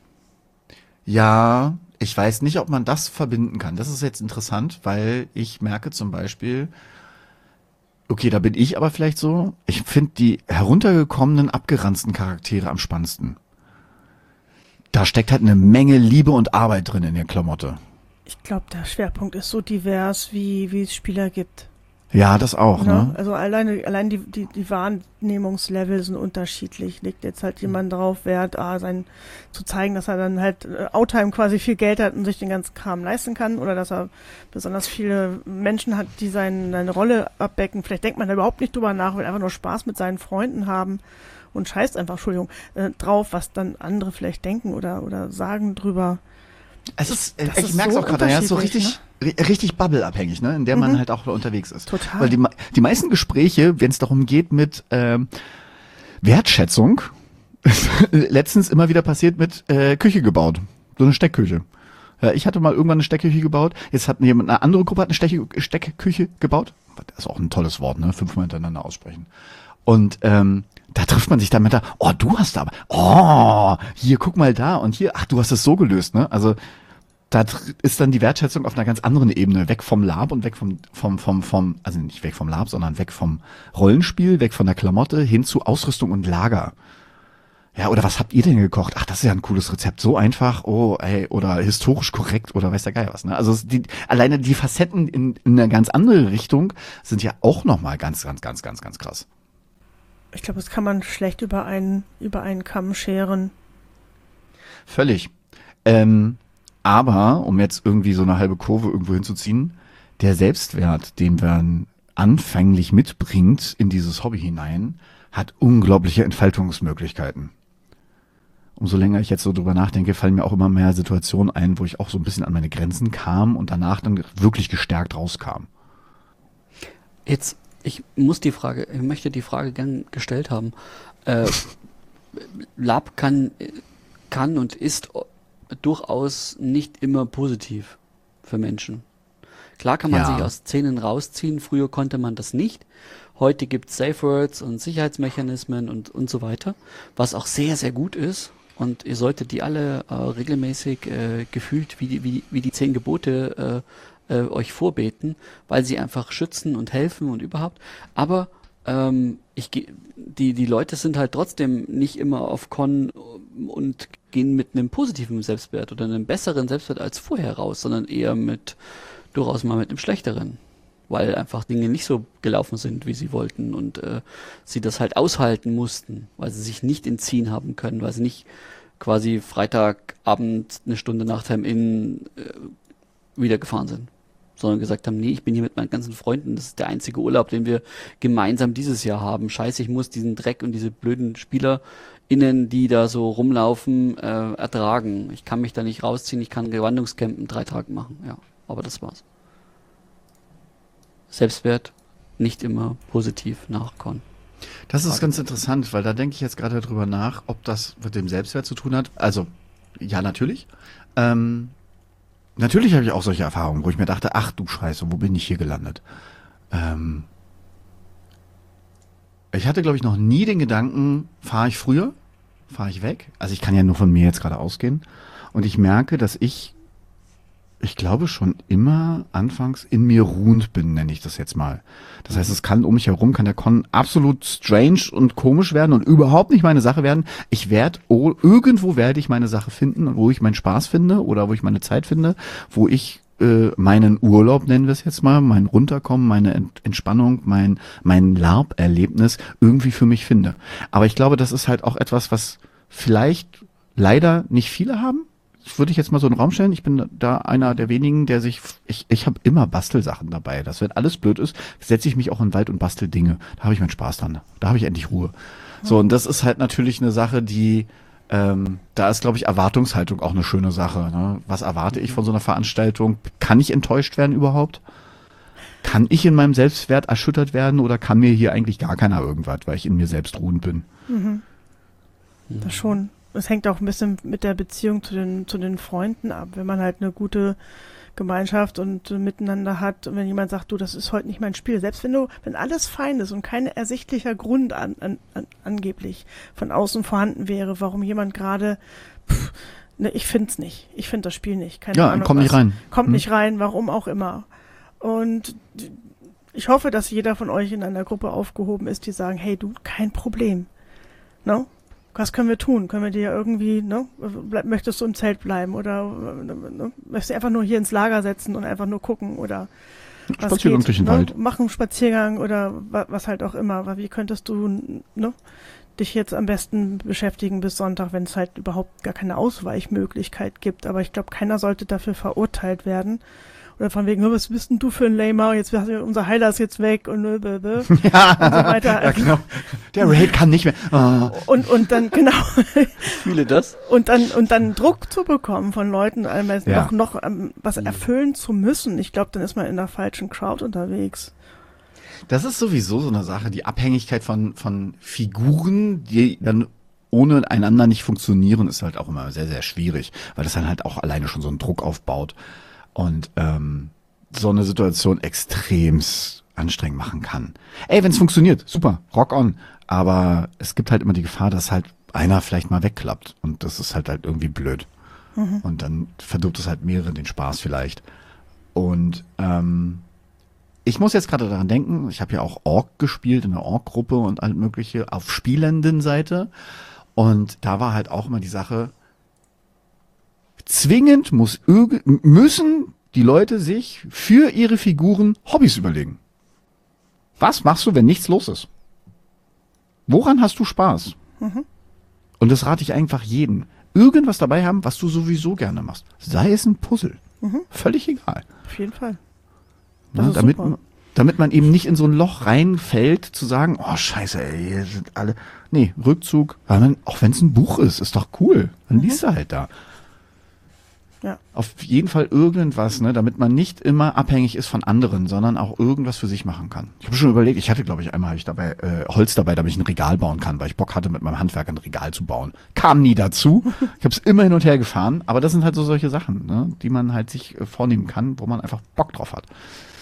Ja, ich weiß nicht, ob man das verbinden kann. Das ist jetzt interessant, weil ich merke zum Beispiel, okay, da bin ich aber vielleicht so. Ich finde die heruntergekommenen, abgeranzten Charaktere am spannendsten. Da steckt halt eine Menge Liebe und Arbeit drin in der Klamotte. Ich glaube, der Schwerpunkt ist so divers, wie, wie es Spieler gibt. Ja, das auch, ja, ne? Also alleine, allein die, die, die Wahrnehmungslevel sind unterschiedlich. Legt jetzt halt jemand darauf Wert, ah, sein, zu zeigen, dass er dann halt äh, Outtime quasi viel Geld hat und sich den ganzen Kram leisten kann, oder dass er besonders viele Menschen hat, die sein, seine Rolle abdecken. Vielleicht denkt man da überhaupt nicht drüber nach, will einfach nur Spaß mit seinen Freunden haben und scheißt einfach, Entschuldigung, äh, drauf, was dann andere vielleicht denken oder, oder sagen drüber. Es ist, Das ich ist merke es so auch gerade, ja, ist so unterschiedlich, richtig, ri- richtig Bubble-abhängig, ne, in der man Mhm. halt auch unterwegs ist. Total. Weil die, me- die meisten Gespräche, wenn es darum geht mit ähm, Wertschätzung, ist letztens immer wieder passiert mit äh, Küche gebaut. So eine Steckküche. Ja, ich hatte mal irgendwann eine Steckküche gebaut. Jetzt hat jemand, eine andere Gruppe hat eine Stecke, Steckküche gebaut. Das ist auch ein tolles Wort, ne? Fünfmal hintereinander aussprechen. Und ähm, da trifft man sich dann mit da, oh, du hast aber, oh, hier, guck mal da und hier, ach, du hast es so gelöst, ne? Also da tr- ist dann die Wertschätzung auf einer ganz anderen Ebene, weg vom Lab und weg vom, vom, vom, vom, also nicht weg vom Lab, sondern weg vom Rollenspiel, weg von der Klamotte, hin zu Ausrüstung und Lager. Ja, oder was habt ihr denn gekocht? Ach, das ist ja ein cooles Rezept. So einfach, oh, ey, oder historisch korrekt oder weiß der Geil was, ne? Also es- die, alleine die Facetten in, in eine ganz andere Richtung sind ja auch nochmal ganz, ganz, ganz, ganz, ganz krass. Ich glaube, das kann man schlecht über einen, über einen Kamm scheren. Völlig. Ähm, aber, um jetzt irgendwie so eine halbe Kurve irgendwo hinzuziehen, der Selbstwert, den man anfänglich mitbringt in dieses Hobby hinein, hat unglaubliche Entfaltungsmöglichkeiten. Umso länger ich jetzt so drüber nachdenke, fallen mir auch immer mehr Situationen ein, wo ich auch so ein bisschen an meine Grenzen kam und danach dann wirklich gestärkt rauskam. Jetzt, ich muss die Frage, ich möchte die Frage gern gestellt haben. Äh, Lab kann, kann und ist durchaus nicht immer positiv für Menschen. Klar kann man Ja. sich aus Szenen rausziehen, früher konnte man das nicht. Heute gibt es Safe Words und Sicherheitsmechanismen und, und so weiter, was auch sehr, sehr gut ist. Und ihr solltet die alle äh, regelmäßig äh, gefühlt wie die, wie, wie die zehn Gebote äh, äh, euch vorbeten, weil sie einfach schützen und helfen und überhaupt. Aber ähm, ich ge- die, die Leute sind halt trotzdem nicht immer auf Con und gehen mit einem positiven Selbstwert oder einem besseren Selbstwert als vorher raus, sondern eher mit durchaus mal mit einem schlechteren, weil einfach Dinge nicht so gelaufen sind, wie sie wollten und äh, sie das halt aushalten mussten, weil sie sich nicht entziehen haben können, weil sie nicht quasi Freitagabend eine Stunde nach Time-In äh, wieder gefahren sind. Sondern gesagt haben, nee, ich bin hier mit meinen ganzen Freunden, das ist der einzige Urlaub, den wir gemeinsam dieses Jahr haben. Scheiße, ich muss diesen Dreck und diese blöden SpielerInnen, die da so rumlaufen, äh, ertragen. Ich kann mich da nicht rausziehen, ich kann Gewandungscamp in drei Tagen machen. Ja, aber das war's. Selbstwert nicht immer positiv nach Con. Das ist ganz interessant, weil da denke ich jetzt gerade drüber nach, ob das mit dem Selbstwert zu tun hat. Also, ja, natürlich. Ähm, natürlich habe ich auch solche Erfahrungen, wo ich mir dachte, ach du Scheiße, wo bin ich hier gelandet? Ähm, ich hatte, glaube ich, noch nie den Gedanken, fahre ich früher, fahre ich weg? Also ich kann ja nur von mir jetzt gerade ausgehen. Und ich merke, dass ich, ich glaube schon immer anfangs in mir ruhend bin, nenne ich das jetzt mal. Das heißt, es kann um mich herum, kann der Con absolut strange und komisch werden und überhaupt nicht meine Sache werden. Ich werde, oh, irgendwo werde ich meine Sache finden, wo ich meinen Spaß finde oder wo ich meine Zeit finde, wo ich äh, meinen Urlaub, nennen wir es jetzt mal, mein Runterkommen, meine Ent- Entspannung, mein, mein LARP-Erlebnis irgendwie für mich finde. Aber ich glaube, das ist halt auch etwas, was vielleicht leider nicht viele haben. Das würde ich jetzt mal so in den Raum stellen. Ich bin da einer der wenigen, der sich, ich, ich habe immer Bastelsachen dabei. Das, wenn alles blöd ist, setze ich mich auch in den Wald und bastel Dinge. Da habe ich meinen Spaß dran. Da habe ich endlich Ruhe. So, und das ist halt natürlich eine Sache, die, ähm, da ist, glaube ich, Erwartungshaltung auch eine schöne Sache. Ne? Was erwarte ich von so einer Veranstaltung? Kann ich enttäuscht werden überhaupt? Kann ich in meinem Selbstwert erschüttert werden oder kann mir hier eigentlich gar keiner irgendwas, weil ich in mir selbst ruhend bin? Mhm. Das schon. Es hängt auch ein bisschen mit der Beziehung zu den, zu den Freunden ab. Wenn man halt eine gute Gemeinschaft und äh, miteinander hat, und wenn jemand sagt, du, das ist heute nicht mein Spiel, selbst wenn du, wenn alles fein ist und kein ersichtlicher Grund an, an, an, angeblich von außen vorhanden wäre, warum jemand gerade, pff, ne, ich find's nicht, ich find das Spiel nicht, keine Ja, Ahnung. kommt was. nicht rein. Kommt Hm. nicht rein, warum auch immer. Und ich hoffe, dass jeder von euch in einer Gruppe aufgehoben ist, die sagen, hey du, kein Problem. No? Was können wir tun? Können wir dir irgendwie, ne, bleib, möchtest du im Zelt bleiben oder ne, möchtest du einfach nur hier ins Lager setzen und einfach nur gucken oder was Spaziergang geht, durch den ne? Wald. Machen einen Spaziergang oder wa, was halt auch immer. Aber wie könntest du, ne, dich jetzt am besten beschäftigen bis Sonntag, wenn es halt überhaupt gar keine Ausweichmöglichkeit gibt. Aber ich glaube, keiner sollte dafür verurteilt werden. Oder von wegen, was bist denn du für ein Lamer? Jetzt unser Heiler ist jetzt weg und, und so weiter. Ja, genau. Der Raid kann nicht mehr. Oh. Und, und dann, genau. Fühle das. Und dann, und dann Druck zu bekommen von Leuten, einmal Ja. noch, noch ähm, was erfüllen zu müssen. Ich glaube, dann ist man in der falschen Crowd unterwegs. Das ist sowieso so eine Sache, die Abhängigkeit von, von Figuren, die dann ohne einander nicht funktionieren, ist halt auch immer sehr, sehr schwierig, weil das dann halt auch alleine schon so einen Druck aufbaut und ähm, so eine Situation extremst anstrengend machen kann. Ey, wenn es funktioniert, super, rock on. Aber es gibt halt immer die Gefahr, dass halt einer vielleicht mal wegklappt und das ist halt halt irgendwie blöd. Mhm. Und dann verdirbt es halt mehrere den Spaß vielleicht. Und ähm, ich muss jetzt gerade daran denken, ich habe ja auch Ork gespielt in der Ork-Gruppe und all mögliche auf spielenden Seite. Und da war halt auch immer die Sache, zwingend muss müssen die Leute sich für ihre Figuren Hobbys überlegen. Was machst du, wenn nichts los ist? Woran hast du Spaß? Mhm. Und das rate ich einfach jedem. Irgendwas dabei haben, was du sowieso gerne machst. Sei es ein Puzzle. Mhm. Völlig egal. Auf jeden Fall. Na, damit, damit man eben nicht in so ein Loch reinfällt, zu sagen, oh scheiße, ey, hier sind alle. Nee, Rückzug. Weil man, auch wenn es ein Buch ist, ist doch cool. Dann mhm. liest du halt da. Ja. Auf jeden Fall irgendwas, ne, damit man nicht immer abhängig ist von anderen, sondern auch irgendwas für sich machen kann. Ich habe schon überlegt, ich hatte, glaube ich, einmal habe ich dabei äh, Holz dabei, damit ich ein Regal bauen kann, weil ich Bock hatte, mit meinem Handwerk ein Regal zu bauen. Kam nie dazu. Ich habe es immer hin und her gefahren, aber das sind halt so solche Sachen, ne, die man halt sich äh, vornehmen kann, wo man einfach Bock drauf hat.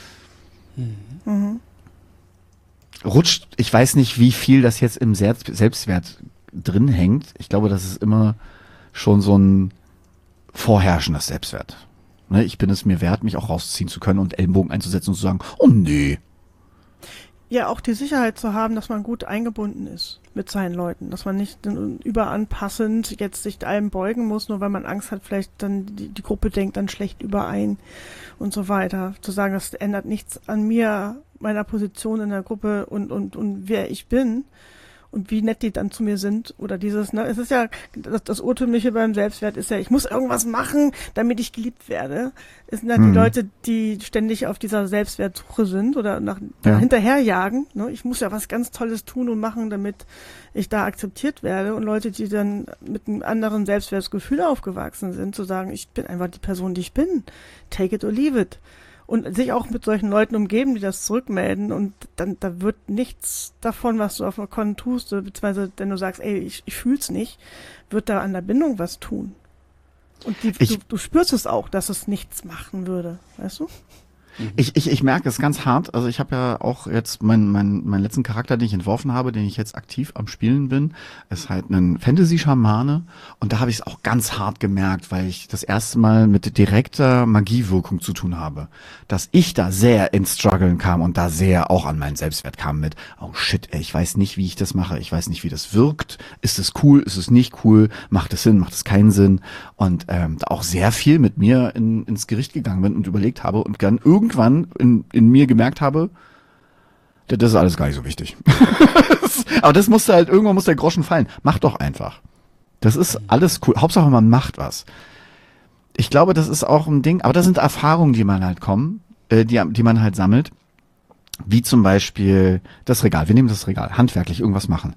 Mhm. Rutscht, ich weiß nicht, wie viel das jetzt im Selbstwert drin hängt. Ich glaube, das ist immer schon so ein vorherrschendes Selbstwert. Ne, ich bin es mir wert, mich auch rausziehen zu können und Ellenbogen einzusetzen und zu sagen, oh nee. Ja, auch die Sicherheit zu haben, dass man gut eingebunden ist mit seinen Leuten, dass man nicht überanpassend jetzt sich allem beugen muss, nur weil man Angst hat, vielleicht dann die, die Gruppe denkt dann schlecht überein und so weiter. Zu sagen, das ändert nichts an mir, meiner Position in der Gruppe und, und, und wer ich bin. und wie nett die dann zu mir sind oder dieses, ne, es ist ja, das, das Urtümliche beim Selbstwert ist ja, ich muss irgendwas machen, damit ich geliebt werde. Es sind ja Mhm. die Leute, die ständig auf dieser Selbstwertsuche sind oder nach, Ja. hinterherjagen, ne, ich muss ja was ganz Tolles tun und machen, damit ich da akzeptiert werde und Leute, die dann mit einem anderen Selbstwertgefühl aufgewachsen sind, zu sagen, ich bin einfach die Person, die ich bin, take it or leave it. Und sich auch mit solchen Leuten umgeben, die das zurückmelden und dann, da wird nichts davon, was du auf der Con tust, oder beziehungsweise wenn du sagst, ey, ich, ich fühl's nicht, wird da an der Bindung was tun. Und die, Ich- du, du spürst es auch, dass es nichts machen würde, weißt du? Ich, ich, ich merke es ganz hart. Also ich habe ja auch jetzt meinen mein, meinen letzten Charakter, den ich entworfen habe, den ich jetzt aktiv am Spielen bin, ist halt ein Fantasy-Schamane. Und da habe ich es auch ganz hart gemerkt, weil ich das erste Mal mit direkter Magiewirkung zu tun habe. Dass ich da sehr ins Struggeln kam und da sehr auch an meinen Selbstwert kam mit, oh shit, ey, ich weiß nicht, wie ich das mache. Ich weiß nicht, wie das wirkt. Ist es cool? Ist es nicht cool? Macht es Sinn? Macht es keinen Sinn? Und ähm, da auch sehr viel mit mir in, ins Gericht gegangen bin und überlegt habe und dann irgendwann in, in mir gemerkt habe, das ist alles gar nicht so wichtig. Aber das musste halt, irgendwann muss der Groschen fallen. Mach doch einfach. Das ist alles cool. Hauptsache man macht was. Ich glaube, das ist auch ein Ding, aber das sind Erfahrungen, die man halt kommen, äh, die, die man halt sammelt. Wie zum Beispiel das Regal. Wir nehmen das Regal, handwerklich irgendwas machen.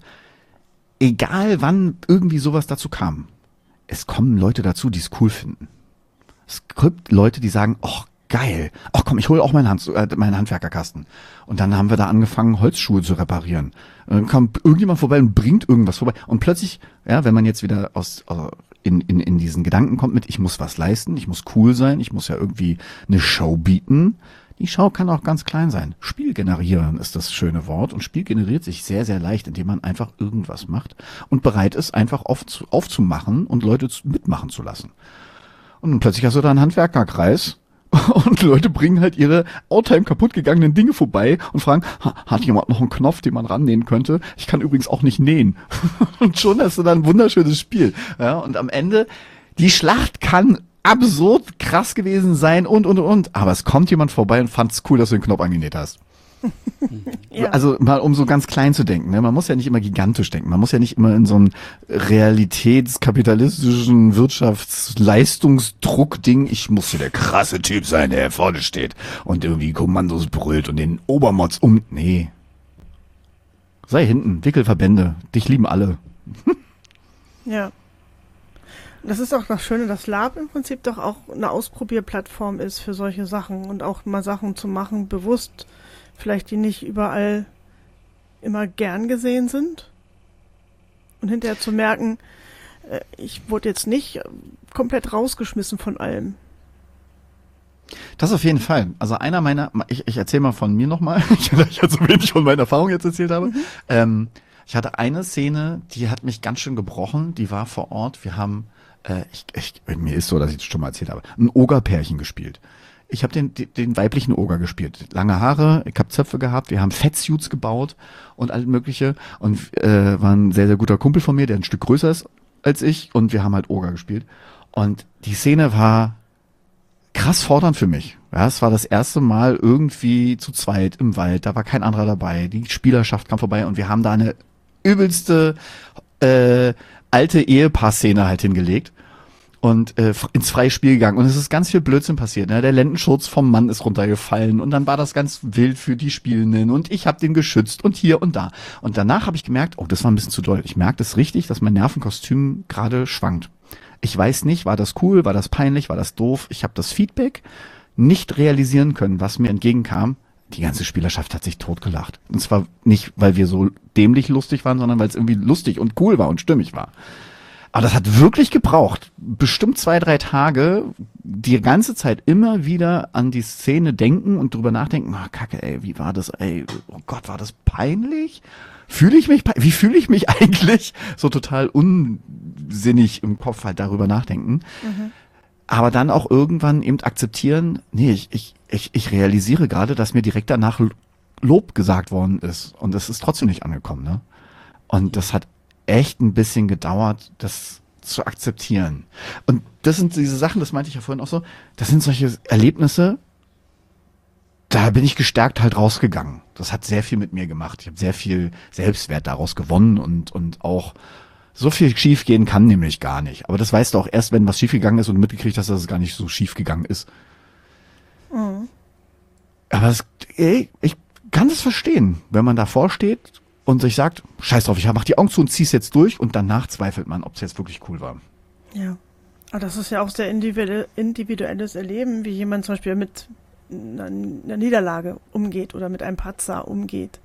Egal wann irgendwie sowas dazu kam, es kommen Leute dazu, die es cool finden. Es gibt Leute, die sagen, oh, geil. Ach komm, ich hole auch meinen, Hand, äh, meinen Handwerkerkasten. Und dann haben wir da angefangen, Holzschuhe zu reparieren. Und dann kommt irgendjemand vorbei und bringt irgendwas vorbei. Und plötzlich, ja, wenn man jetzt wieder aus äh, in, in, in diesen Gedanken kommt mit, ich muss was leisten, ich muss cool sein, ich muss ja irgendwie eine Show bieten. Die Show kann auch ganz klein sein. Spiel generieren ist das schöne Wort. Und Spiel generiert sich sehr, sehr leicht, indem man einfach irgendwas macht und bereit ist, einfach auf, aufzumachen und Leute mitmachen zu lassen. Und dann plötzlich hast du da einen Handwerkerkreis und Leute bringen halt ihre alltime kaputt gegangenen Dinge vorbei und fragen, hat jemand noch einen Knopf, den man rannähen könnte? Ich kann übrigens auch nicht nähen. Und schon hast du da ein wunderschönes Spiel. Ja, und am Ende, die Schlacht kann absurd krass gewesen sein und, und, und. Aber es kommt jemand vorbei und fand's cool, dass du den Knopf angenäht hast. Ja. Also mal um so ganz klein zu denken, ne? Man muss ja nicht immer gigantisch denken, man muss ja nicht immer in so einem realitätskapitalistischen Wirtschaftsleistungsdruck-Ding, ich muss hier der krasse Typ sein, der vorne steht und irgendwie Kommandos brüllt und den Obermods um... Nee. Sei hinten, wickel Verbände, dich lieben alle. Ja. Das ist auch das Schöne, dass Lab im Prinzip doch auch eine Ausprobierplattform ist für solche Sachen und auch mal Sachen zu machen, bewusst, vielleicht die nicht überall immer gern gesehen sind. Und hinterher zu merken, äh, ich wurde jetzt nicht komplett rausgeschmissen von allem. Das auf jeden Fall. Also einer meiner, ich, ich erzähle mal von mir nochmal, ich hatte so wenig von meiner Erfahrung jetzt erzählt habe. Mhm. Ähm, ich hatte eine Szene, die hat mich ganz schön gebrochen, die war vor Ort, wir haben Äh, ich, ich, mir ist so, dass ich das schon mal erzählt habe, ein Ogerpärchen gespielt. Ich habe den, den, den weiblichen Oger gespielt. Lange Haare, ich habe Zöpfe gehabt, wir haben Fettsuits gebaut und alles mögliche und äh, war ein sehr, sehr guter Kumpel von mir, der ein Stück größer ist als ich und wir haben halt Oger gespielt. Und die Szene war krass fordernd für mich. Ja, es war das erste Mal irgendwie zu zweit im Wald, da war kein anderer dabei, die Spielerschaft kam vorbei und wir haben da eine übelste äh, alte Ehepaar-Szene halt hingelegt und äh, ins freie Spiel gegangen. Und es ist ganz viel Blödsinn passiert. Ne? Der Lendenschurz vom Mann ist runtergefallen und dann war das ganz wild für die Spielenden und ich habe den geschützt und hier und da. Und danach habe ich gemerkt, oh, das war ein bisschen zu doll. Ich merke das richtig, dass mein Nervenkostüm gerade schwankt. Ich weiß nicht, war das cool, war das peinlich, war das doof? Ich habe das Feedback nicht realisieren können, was mir entgegenkam. Die ganze Spielerschaft hat sich totgelacht. Und zwar nicht, weil wir so dämlich lustig waren, sondern weil es irgendwie lustig und cool war und stimmig war. Aber das hat wirklich gebraucht. Bestimmt zwei, drei Tage, die ganze Zeit immer wieder an die Szene denken und drüber nachdenken, oh, Kacke, ey, wie war das, ey, oh Gott, war das peinlich? Fühle ich mich, wie fühle ich mich eigentlich? So total unsinnig im Kopf halt darüber nachdenken. Mhm. Aber dann auch irgendwann eben akzeptieren, nee, ich, ich, ich, ich realisiere gerade, dass mir direkt danach Lob gesagt worden ist. Und das ist trotzdem nicht angekommen, ne? Und das hat echt ein bisschen gedauert, das zu akzeptieren. Und das sind diese Sachen, das meinte ich ja vorhin auch so, das sind solche Erlebnisse, da bin ich gestärkt halt rausgegangen. Das hat sehr viel mit mir gemacht. Ich habe sehr viel Selbstwert daraus gewonnen und und auch so viel schief gehen kann nämlich gar nicht. Aber das weißt du auch erst, wenn was schief gegangen ist und du mitgekriegt hast, dass es gar nicht so schief gegangen ist. Mhm. Aber es, ey, ich kann das verstehen, wenn man davor steht und sich sagt, scheiß drauf, ich mach die Augen zu und zieh's jetzt durch und danach zweifelt man, ob es jetzt wirklich cool war. Ja. Aber das ist ja auch sehr individu- individuelles Erleben, wie jemand zum Beispiel mit einer, einer Niederlage umgeht oder mit einem Patzer umgeht.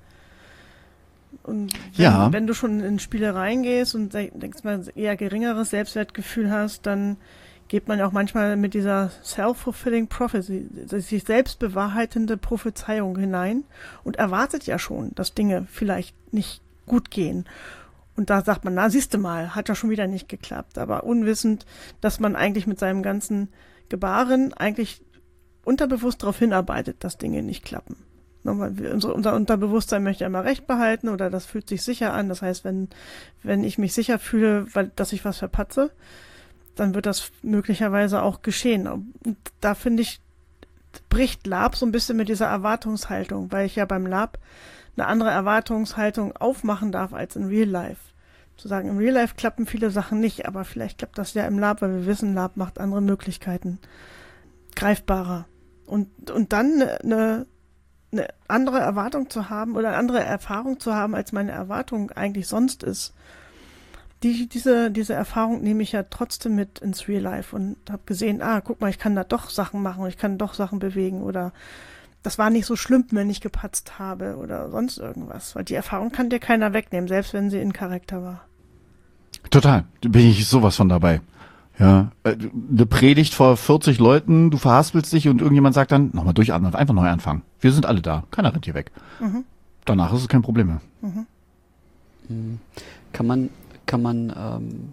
Und wenn, Ja. wenn du schon in Spiele reingehst und denkst mal eher geringeres Selbstwertgefühl hast, dann geht man ja auch manchmal mit dieser self-fulfilling prophecy, sich selbst bewahrheitende Prophezeiung hinein und erwartet ja schon, dass Dinge vielleicht nicht gut gehen. Und da sagt man, na siehste mal, hat ja schon wieder nicht geklappt. Aber unwissend, dass man eigentlich mit seinem ganzen Gebaren eigentlich unterbewusst darauf hinarbeitet, dass Dinge nicht klappen. Unser, unser Unterbewusstsein möchte immer Recht behalten oder das fühlt sich sicher an. Das heißt, wenn, wenn ich mich sicher fühle, weil, dass ich was verpatze, dann wird das möglicherweise auch geschehen. Und da finde ich, bricht Lab so ein bisschen mit dieser Erwartungshaltung, weil ich ja beim Lab eine andere Erwartungshaltung aufmachen darf als in Real Life. Zu sagen, im Real Life klappen viele Sachen nicht, aber vielleicht klappt das ja im Lab, weil wir wissen, Lab macht andere Möglichkeiten greifbarer. Und, und dann eine, eine andere Erwartung zu haben oder eine andere Erfahrung zu haben, als meine Erwartung eigentlich sonst ist. Die, diese, diese Erfahrung nehme ich ja trotzdem mit ins Real Life und habe gesehen, ah, guck mal, ich kann da doch Sachen machen, ich kann doch Sachen bewegen oder das war nicht so schlimm, wenn ich gepatzt habe oder sonst irgendwas. Weil die Erfahrung kann dir keiner wegnehmen, selbst wenn sie in Charakter war. Total, da bin ich sowas von dabei. Ja, äh, eine Predigt vor vierzig Leuten, du verhaspelst dich und irgendjemand sagt dann, nochmal durchatmen, einfach neu anfangen. Wir sind alle da, keiner rennt hier weg. Mhm. Danach ist es kein Problem mehr. Mhm. Kann man, kann man ähm,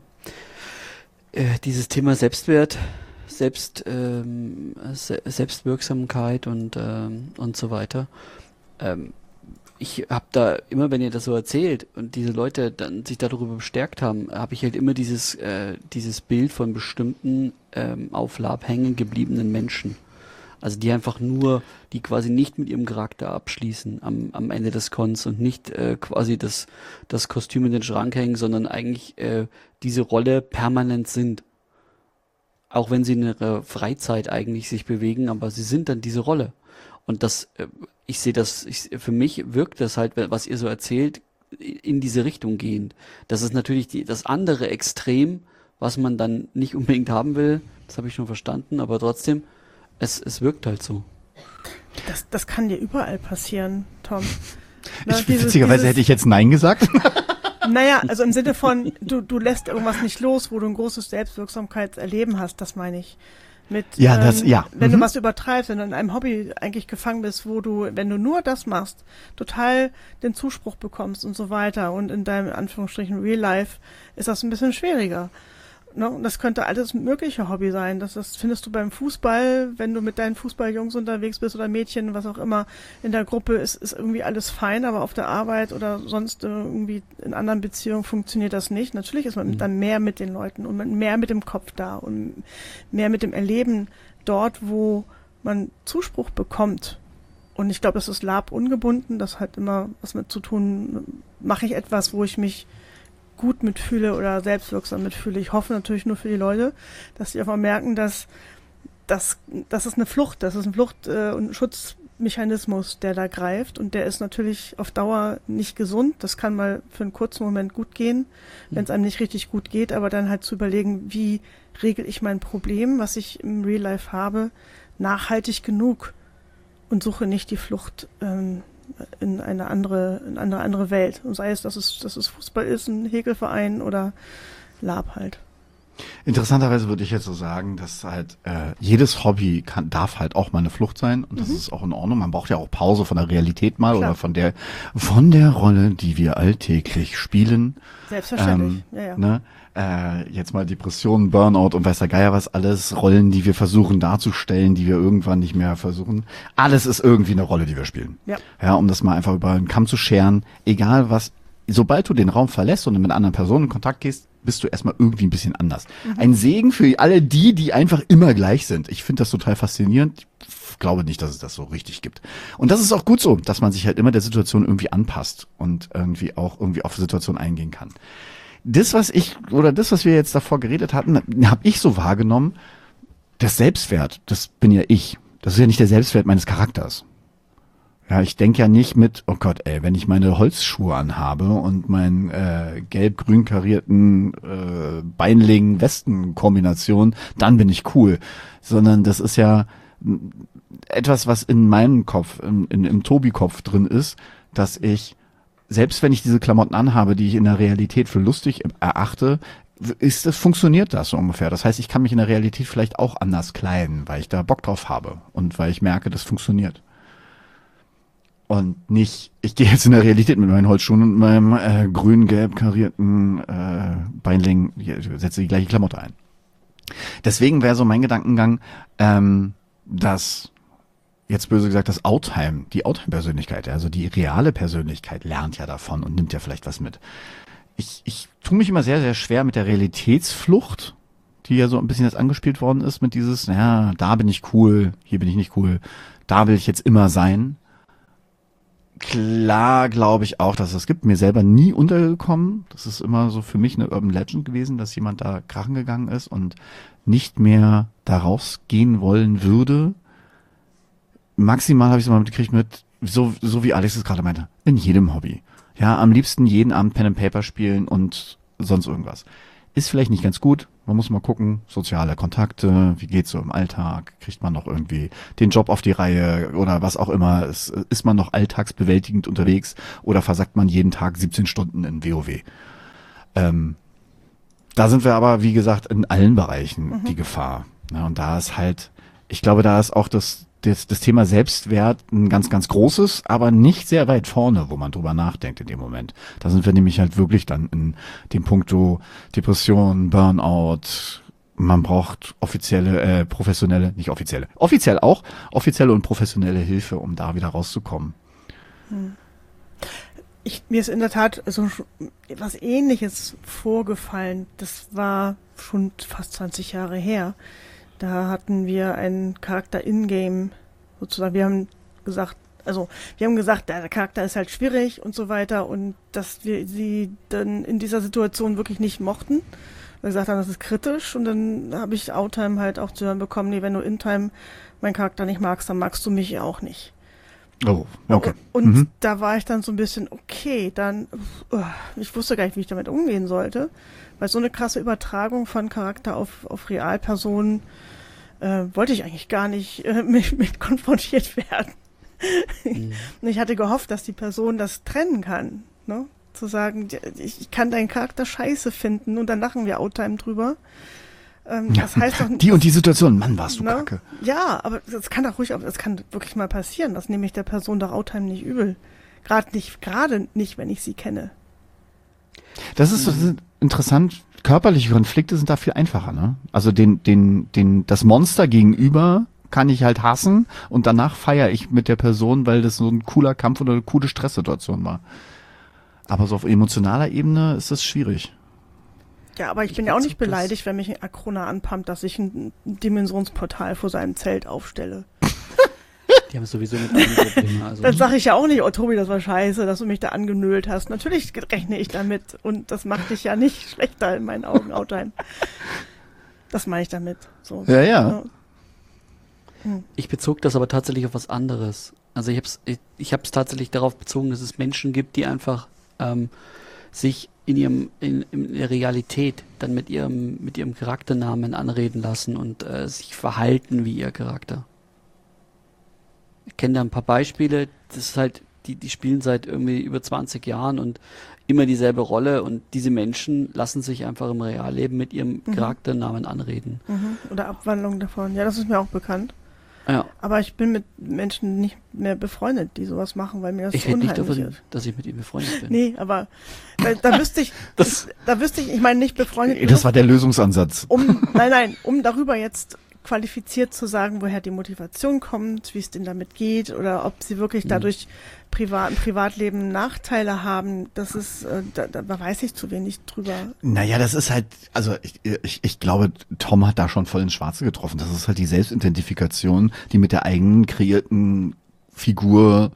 äh, dieses Thema Selbstwert, Selbst, ähm, Se- Selbstwirksamkeit und, ähm, und so weiter, ähm, ich habe da immer, wenn ihr das so erzählt und diese Leute dann sich darüber bestärkt haben, habe ich halt immer dieses äh, dieses Bild von bestimmten ähm, auf Lab hängen gebliebenen Menschen. Also die einfach nur, die quasi nicht mit ihrem Charakter abschließen am, am Ende des Cons und nicht äh, quasi das, das Kostüm in den Schrank hängen, sondern eigentlich äh, diese Rolle permanent sind. Auch wenn sie in ihrer Freizeit eigentlich sich bewegen, aber sie sind dann diese Rolle. Und das, äh, ich sehe das, ich, für mich wirkt das halt, was ihr so erzählt, in diese Richtung gehend. Das ist natürlich die, das andere Extrem, was man dann nicht unbedingt haben will. Das habe ich schon verstanden, aber trotzdem, es, es wirkt halt so. Das, das kann dir überall passieren, Tom. Na, Ich, dieses- witzigerweise dieses- hätte ich jetzt Nein gesagt. Naja, also im Sinne von, du, du lässt irgendwas nicht los, wo du ein großes Selbstwirksamkeitserleben hast, das meine ich. Mit, Ja, das- ja. Wenn Mhm. du was übertreibst, wenn du in einem Hobby eigentlich gefangen bist, wo du, wenn du nur das machst, total den Zuspruch bekommst und so weiter und in deinem, Anführungsstrichen, Real Life ist das ein bisschen schwieriger. Ne? Und das könnte alles mögliche Hobby sein. Das, das findest du beim Fußball, wenn du mit deinen Fußballjungs unterwegs bist oder Mädchen, was auch immer, in der Gruppe ist, ist irgendwie alles fein, aber auf der Arbeit oder sonst irgendwie in anderen Beziehungen funktioniert das nicht. Natürlich ist man Mhm. dann mehr mit den Leuten und mehr mit dem Kopf da und mehr mit dem Erleben dort, wo man Zuspruch bekommt. Und ich glaube, das ist Lab ungebunden. Das hat immer was mit zu tun, mache ich etwas, wo ich mich gut mitfühle oder selbstwirksam mitfühle. Ich hoffe natürlich nur für die Leute, dass sie einfach merken, dass das, das ist eine Flucht, das ist ein Flucht- äh, und Schutzmechanismus, der da greift und der ist natürlich auf Dauer nicht gesund. Das kann mal für einen kurzen Moment gut gehen, wenn es einem nicht richtig gut geht, aber dann halt zu überlegen, wie regel ich mein Problem, was ich im Real Life habe, nachhaltig genug und suche nicht die Flucht ähm, in eine andere, in eine andere Welt. Und sei es, dass es, dass es Fußball ist, ein Häkelverein oder Lab halt. Interessanterweise würde ich jetzt so sagen, dass halt äh, jedes Hobby kann, darf halt auch mal eine Flucht sein und das Mhm. ist auch in Ordnung. Man braucht ja auch Pause von der Realität mal Klar. oder von der von der Rolle, die wir alltäglich spielen. Selbstverständlich. Ähm, ja, ja. Ne? Äh, jetzt mal Depressionen, Burnout und weiß der Geier was, alles Rollen, die wir versuchen darzustellen, die wir irgendwann nicht mehr versuchen. Alles ist irgendwie eine Rolle, die wir spielen. Ja. Ja, um das mal einfach über einen Kamm zu scheren, egal was, sobald du den Raum verlässt und mit anderen Personen in Kontakt gehst, bist du erstmal irgendwie ein bisschen anders. Mhm. Ein Segen für alle die, die einfach immer gleich sind. Ich finde das total faszinierend. Ich glaube nicht, dass es das so richtig gibt. Und das ist auch gut so, dass man sich halt immer der Situation irgendwie anpasst und irgendwie auch irgendwie auf die Situation eingehen kann. Das, was ich, oder das, was wir jetzt davor geredet hatten, habe ich so wahrgenommen, das Selbstwert, das bin ja ich. Das ist ja nicht der Selbstwert meines Charakters. Ja, ich denke ja nicht mit, oh Gott, ey, wenn ich meine Holzschuhe anhabe und meinen äh, gelb-grün karierten äh, Beinling-Westen-Kombination, dann bin ich cool. Sondern das ist ja etwas, was in meinem Kopf, in, in, im Tobi-Kopf drin ist, dass ich, selbst wenn ich diese Klamotten anhabe, die ich in der Realität für lustig erachte, ist das, funktioniert das so ungefähr. Das heißt, ich kann mich in der Realität vielleicht auch anders kleiden, weil ich da Bock drauf habe und weil ich merke, das funktioniert. Und nicht, ich gehe jetzt in der Realität mit meinen Holzschuhen und meinem äh, grün-gelb karierten äh, Beinling, setze die gleiche Klamotte ein. Deswegen wäre so mein Gedankengang, ähm, dass, jetzt böse gesagt, das Outheim, die Outheim-Persönlichkeit, also die reale Persönlichkeit lernt ja davon und nimmt ja vielleicht was mit. Ich, ich tue mich immer sehr, sehr schwer mit der Realitätsflucht, die ja so ein bisschen jetzt angespielt worden ist, mit dieses, naja, da bin ich cool, hier bin ich nicht cool, da will ich jetzt immer sein. Klar glaube ich auch, dass es das gibt. Mir selber nie untergekommen. Das ist immer so für mich eine Urban Legend gewesen, dass jemand da krachen gegangen ist und nicht mehr da rausgehen wollen würde. Maximal habe ich es mal mitgekriegt mit, so, so wie Alex es gerade meinte, in jedem Hobby. Ja, am liebsten jeden Abend Pen and Paper spielen und sonst irgendwas. Ist vielleicht nicht ganz gut. Man muss mal gucken, soziale Kontakte, wie geht's so im Alltag? Kriegt man noch irgendwie den Job auf die Reihe oder was auch immer? Ist, ist man noch alltagsbewältigend unterwegs oder versackt man jeden Tag siebzehn Stunden in WoW? Ähm, da sind wir aber, wie gesagt, in allen Bereichen mhm. die Gefahr. Ja, und da ist halt, ich glaube, da ist auch das, das, das Thema Selbstwert ein ganz, ganz großes, aber nicht sehr weit vorne, wo man drüber nachdenkt in dem Moment. Da sind wir nämlich halt wirklich dann in dem Punkto Depression, Burnout. Man braucht offizielle, äh, professionelle, nicht offizielle, offiziell auch, offizielle und professionelle Hilfe, um da wieder rauszukommen. Ich, mir ist in der Tat so etwas Ähnliches vorgefallen. Das war schon fast zwanzig Jahre her. Da hatten wir einen Charakter in-game, sozusagen. Wir haben gesagt, also wir haben gesagt, der Charakter ist halt schwierig und so weiter und dass wir sie dann in dieser Situation wirklich nicht mochten. Wir gesagt haben, das ist kritisch und dann habe ich Outtime halt auch zu hören bekommen, nee, wenn du in-time meinen Charakter nicht magst, dann magst du mich auch nicht. Oh, okay. Und mhm. da war ich dann so ein bisschen, okay, dann, uh, ich wusste gar nicht, wie ich damit umgehen sollte, weil so eine krasse Übertragung von Charakter auf, auf Realpersonen äh, wollte ich eigentlich gar nicht äh, mit, mit konfrontiert werden. Mhm. Und ich hatte gehofft, dass die Person das trennen kann, ne? Zu sagen, ich, ich kann deinen Charakter scheiße finden und dann lachen wir Outtime drüber. Ähm, ja, das heißt doch, die und die Situation, Mann, warst du ne? kacke. Ja, aber das kann doch ruhig, das kann wirklich mal passieren. Das nehme ich der Person doch Outtime nicht übel. Gerade nicht, gerade nicht, wenn ich sie kenne. Das ist, das ist interessant. Körperliche Konflikte sind da viel einfacher, ne? Also den, den, den, das Monster gegenüber kann ich halt hassen und danach feiere ich mit der Person, weil das so ein cooler Kampf oder eine coole Stresssituation war. Aber so auf emotionaler Ebene ist das schwierig. Ja, aber ich, ich bin ja auch nicht beleidigt, wenn mich ein Akrona anpumpt, dass ich ein Dimensionsportal vor seinem Zelt aufstelle. Die haben sowieso mit anderen Probleme. Also. Dann sage ich ja auch nicht, oh Tobi, das war scheiße, dass du mich da angenölt hast. Natürlich rechne ich damit und das macht dich ja nicht schlechter in meinen Augen, Outtime. Das meine ich damit. So. Ja, ja. Hm. Ich bezog das aber tatsächlich auf was anderes. Also ich habe es ich, ich hab's tatsächlich darauf bezogen, dass es Menschen gibt, die einfach ähm, sich in ihrem in, in der Realität dann mit ihrem mit ihrem Charakternamen anreden lassen und äh, sich verhalten wie ihr Charakter. Ich kenne da ein paar Beispiele, das ist halt, die, die spielen seit irgendwie über zwanzig Jahren und immer dieselbe Rolle und diese Menschen lassen sich einfach im Realleben mit ihrem mhm. Charakternamen anreden. Mhm. Oder Abwandlung davon. Ja, das ist mir auch bekannt. Ja. Aber ich bin mit Menschen nicht mehr befreundet, die sowas machen, weil mir das ich so unheimlich nicht davon, ist. dass ich mit ihm befreundet bin. Nee, aber da, da wüsste ich, das, da wüsste ich, ich meine nicht befreundet. Das war der Lösungsansatz. Um, nein, nein, um darüber jetzt qualifiziert zu sagen, woher die Motivation kommt, wie es denen damit geht oder ob sie wirklich dadurch privaten Privatleben Nachteile haben, das ist, äh, da, da weiß ich zu wenig drüber. Naja, das ist halt, also ich, ich, ich glaube, Tom hat da schon voll ins Schwarze getroffen. Das ist halt die Selbstidentifikation, die mit der eigenen kreierten Figur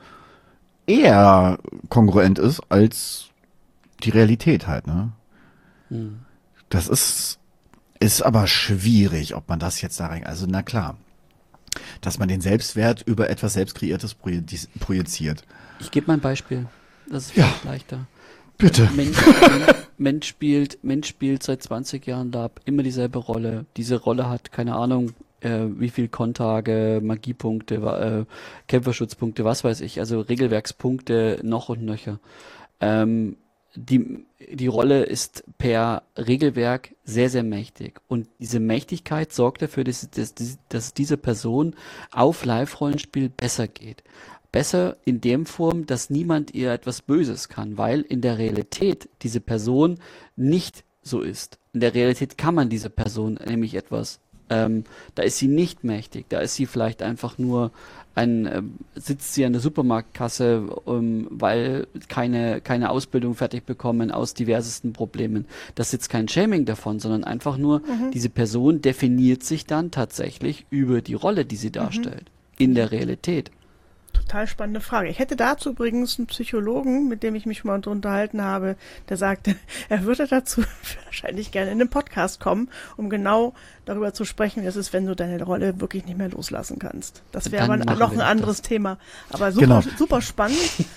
eher kongruent ist als die Realität halt, ne? Hm. Das ist, ist aber schwierig, ob man das jetzt da rein, also na klar, dass man den Selbstwert über etwas Selbstkreiertes projiziert. Ich gebe mal ein Beispiel. Das ist ja, vielleicht leichter. Bitte. Mensch, Mensch, Mensch spielt, Mensch spielt seit zwanzig Jahren Lab immer dieselbe Rolle. Diese Rolle hat, keine Ahnung, äh, wie viel Kontage, Magiepunkte, äh, Kämpferschutzpunkte, was weiß ich, also Regelwerkspunkte noch und nöcher. Ähm, die, die Rolle ist per Regelwerk sehr, sehr mächtig. Und diese Mächtigkeit sorgt dafür, dass, dass, dass diese Person auf Live-Rollenspiel besser geht. Besser in dem Form, dass niemand ihr etwas Böses kann, weil in der Realität diese Person nicht so ist. In der Realität kann man diese Person nämlich etwas, ähm, da ist sie nicht mächtig, da ist sie vielleicht einfach nur ein, äh, sitzt sie an der Supermarktkasse, ähm, weil keine, keine Ausbildung fertig bekommen aus diversesten Problemen. Das ist jetzt kein Shaming davon, sondern einfach nur, mhm. diese Person definiert sich dann tatsächlich über die Rolle, die sie darstellt, mhm. in der Realität. Total spannende Frage. Ich hätte dazu übrigens einen Psychologen, mit dem ich mich mal unterhalten habe, der sagte, er würde dazu wahrscheinlich gerne in den Podcast kommen, um genau darüber zu sprechen, wie es ist, wenn du deine Rolle wirklich nicht mehr loslassen kannst. Das wäre aber noch ein anderes das. Thema. Aber super, genau. super spannend,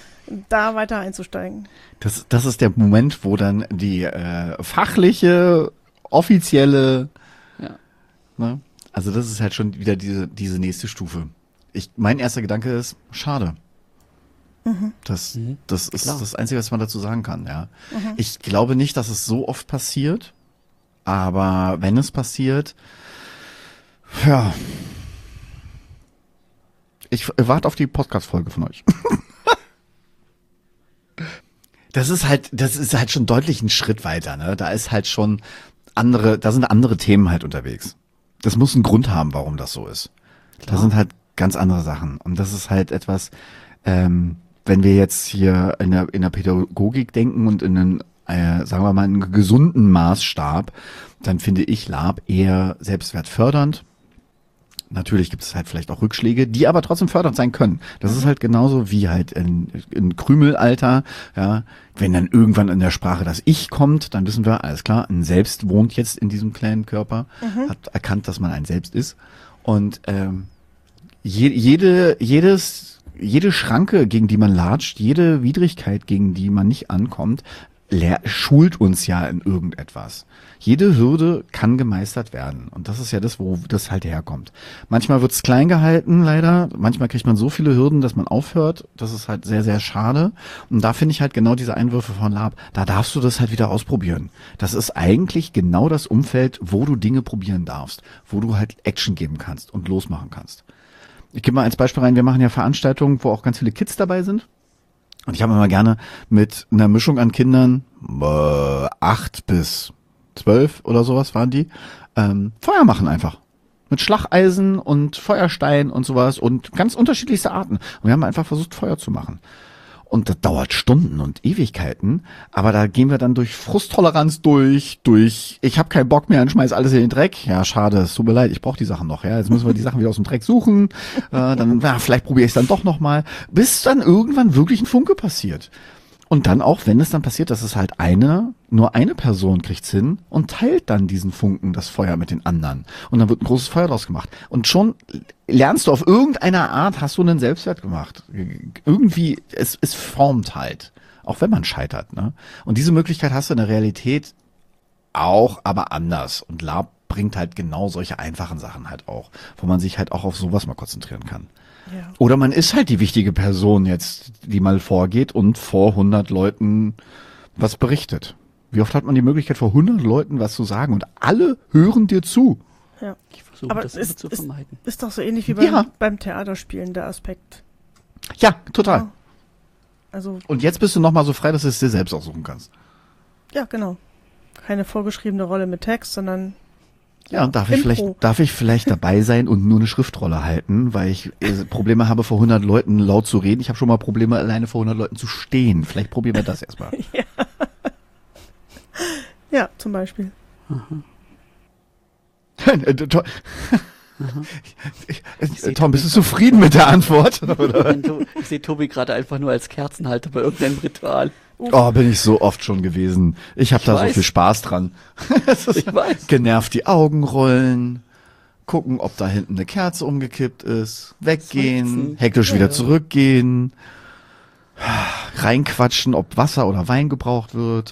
da weiter einzusteigen. Das, das ist der Moment, wo dann die äh, fachliche, offizielle, ja. ne? Also das ist halt schon wieder diese, diese nächste Stufe. Ich, mein erster Gedanke ist, schade. Mhm. Das, mhm. das ist Klar. das Einzige, was man dazu sagen kann, ja. Mhm. Ich glaube nicht, dass es so oft passiert, aber wenn es passiert, ja. Ich warte auf die Podcast-Folge von euch. Das ist halt, das ist halt schon deutlich ein Schritt weiter, ne? Da ist halt schon andere, da sind andere Themen halt unterwegs. Das muss einen Grund haben, warum das so ist. Klar. Da sind halt ganz andere Sachen. Und das ist halt etwas, ähm, wenn wir jetzt hier in der, in der Pädagogik denken und in einen, äh, sagen wir mal, einen gesunden Maßstab, dann finde ich Lab eher selbstwertfördernd. Natürlich gibt es halt vielleicht auch Rückschläge, die aber trotzdem fördernd sein können. Das mhm. ist halt genauso wie halt in, in Krümelalter, ja. Wenn dann irgendwann in der Sprache das Ich kommt, dann wissen wir, alles klar, ein Selbst wohnt jetzt in diesem kleinen Körper, mhm. hat erkannt, dass man ein Selbst ist. Und, ähm, jede, jedes, jede Schranke, gegen die man latscht, jede Widrigkeit, gegen die man nicht ankommt, lehr, schult uns ja in irgendetwas. Jede Hürde kann gemeistert werden. Und das ist ja das, wo das halt herkommt. Manchmal wird's klein gehalten, leider. Manchmal kriegt man so viele Hürden, dass man aufhört. Das ist halt sehr, sehr schade. Und da finde ich halt genau diese Einwürfe von Lab. Da darfst du das halt wieder ausprobieren. Das ist eigentlich genau das Umfeld, wo du Dinge probieren darfst. Wo du halt Action geben kannst und losmachen kannst. Ich gebe mal als Beispiel rein, wir machen ja Veranstaltungen, wo auch ganz viele Kids dabei sind. Und ich habe immer gerne mit einer Mischung an Kindern, äh, acht bis zwölf oder sowas waren die, ähm, Feuer machen einfach. Mit Schlageisen und Feuerstein und sowas und ganz unterschiedlichste Arten. Und wir haben einfach versucht, Feuer zu machen. Und das dauert Stunden und Ewigkeiten, aber da gehen wir dann durch Frusttoleranz durch, durch ich habe keinen Bock mehr und schmeiß alles in den Dreck. Ja, schade, es tut mir leid, ich brauche die Sachen noch. Ja, jetzt müssen wir die Sachen wieder aus dem Dreck suchen. Äh, dann, ja, vielleicht probiere ich es dann doch nochmal, bis dann irgendwann wirklich ein Funke passiert. Und dann auch, wenn es dann passiert, dass es halt eine, nur eine Person kriegt's hin und teilt dann diesen Funken, das Feuer mit den anderen. Und dann wird ein großes Feuer draus gemacht. Und schon lernst du auf irgendeine Art, hast du einen Selbstwert gemacht. Irgendwie, es, es formt halt. Auch wenn man scheitert, ne? Und diese Möglichkeit hast du in der Realität auch, aber anders. Und Lab bringt halt genau solche einfachen Sachen halt auch, wo man sich halt auch auf sowas mal konzentrieren kann. Ja. Oder man ist halt die wichtige Person jetzt, die mal vorgeht und vor hundert Leuten was berichtet. Wie oft hat man die Möglichkeit, vor hundert Leuten was zu sagen und alle hören dir zu? Ja. Ich versuche aber das ist, immer zu ist, vermeiden. Ist doch so ähnlich wie beim, ja. beim Theaterspielen, der Aspekt. Ja, total. Ja. Also, und jetzt bist du nochmal so frei, dass du es dir selbst aussuchen kannst. Ja, genau. Keine vorgeschriebene Rolle mit Text, sondern Ja, und darf ich, Impro. vielleicht, darf ich vielleicht dabei sein und nur eine Schriftrolle halten, weil ich äh, Probleme habe, vor hundert Leuten laut zu reden. Ich habe schon mal Probleme, alleine vor hundert Leuten zu stehen. Vielleicht probieren wir das erstmal. Ja. Ja, zum Beispiel. Äh, Tom, Äh, Tom, bist du zufrieden mit der Antwort? Oder? Ich sehe Tobi gerade einfach nur als Kerzenhalter bei irgendeinem Ritual. Oh, bin ich so oft schon gewesen. Ich habe da weiß. so viel Spaß dran. Das ist Ich weiß. Genervt die Augen rollen, gucken, ob da hinten eine Kerze umgekippt ist, weggehen, Seufzen. hektisch Ja, wieder ja. zurückgehen, reinquatschen, ob Wasser oder Wein gebraucht wird.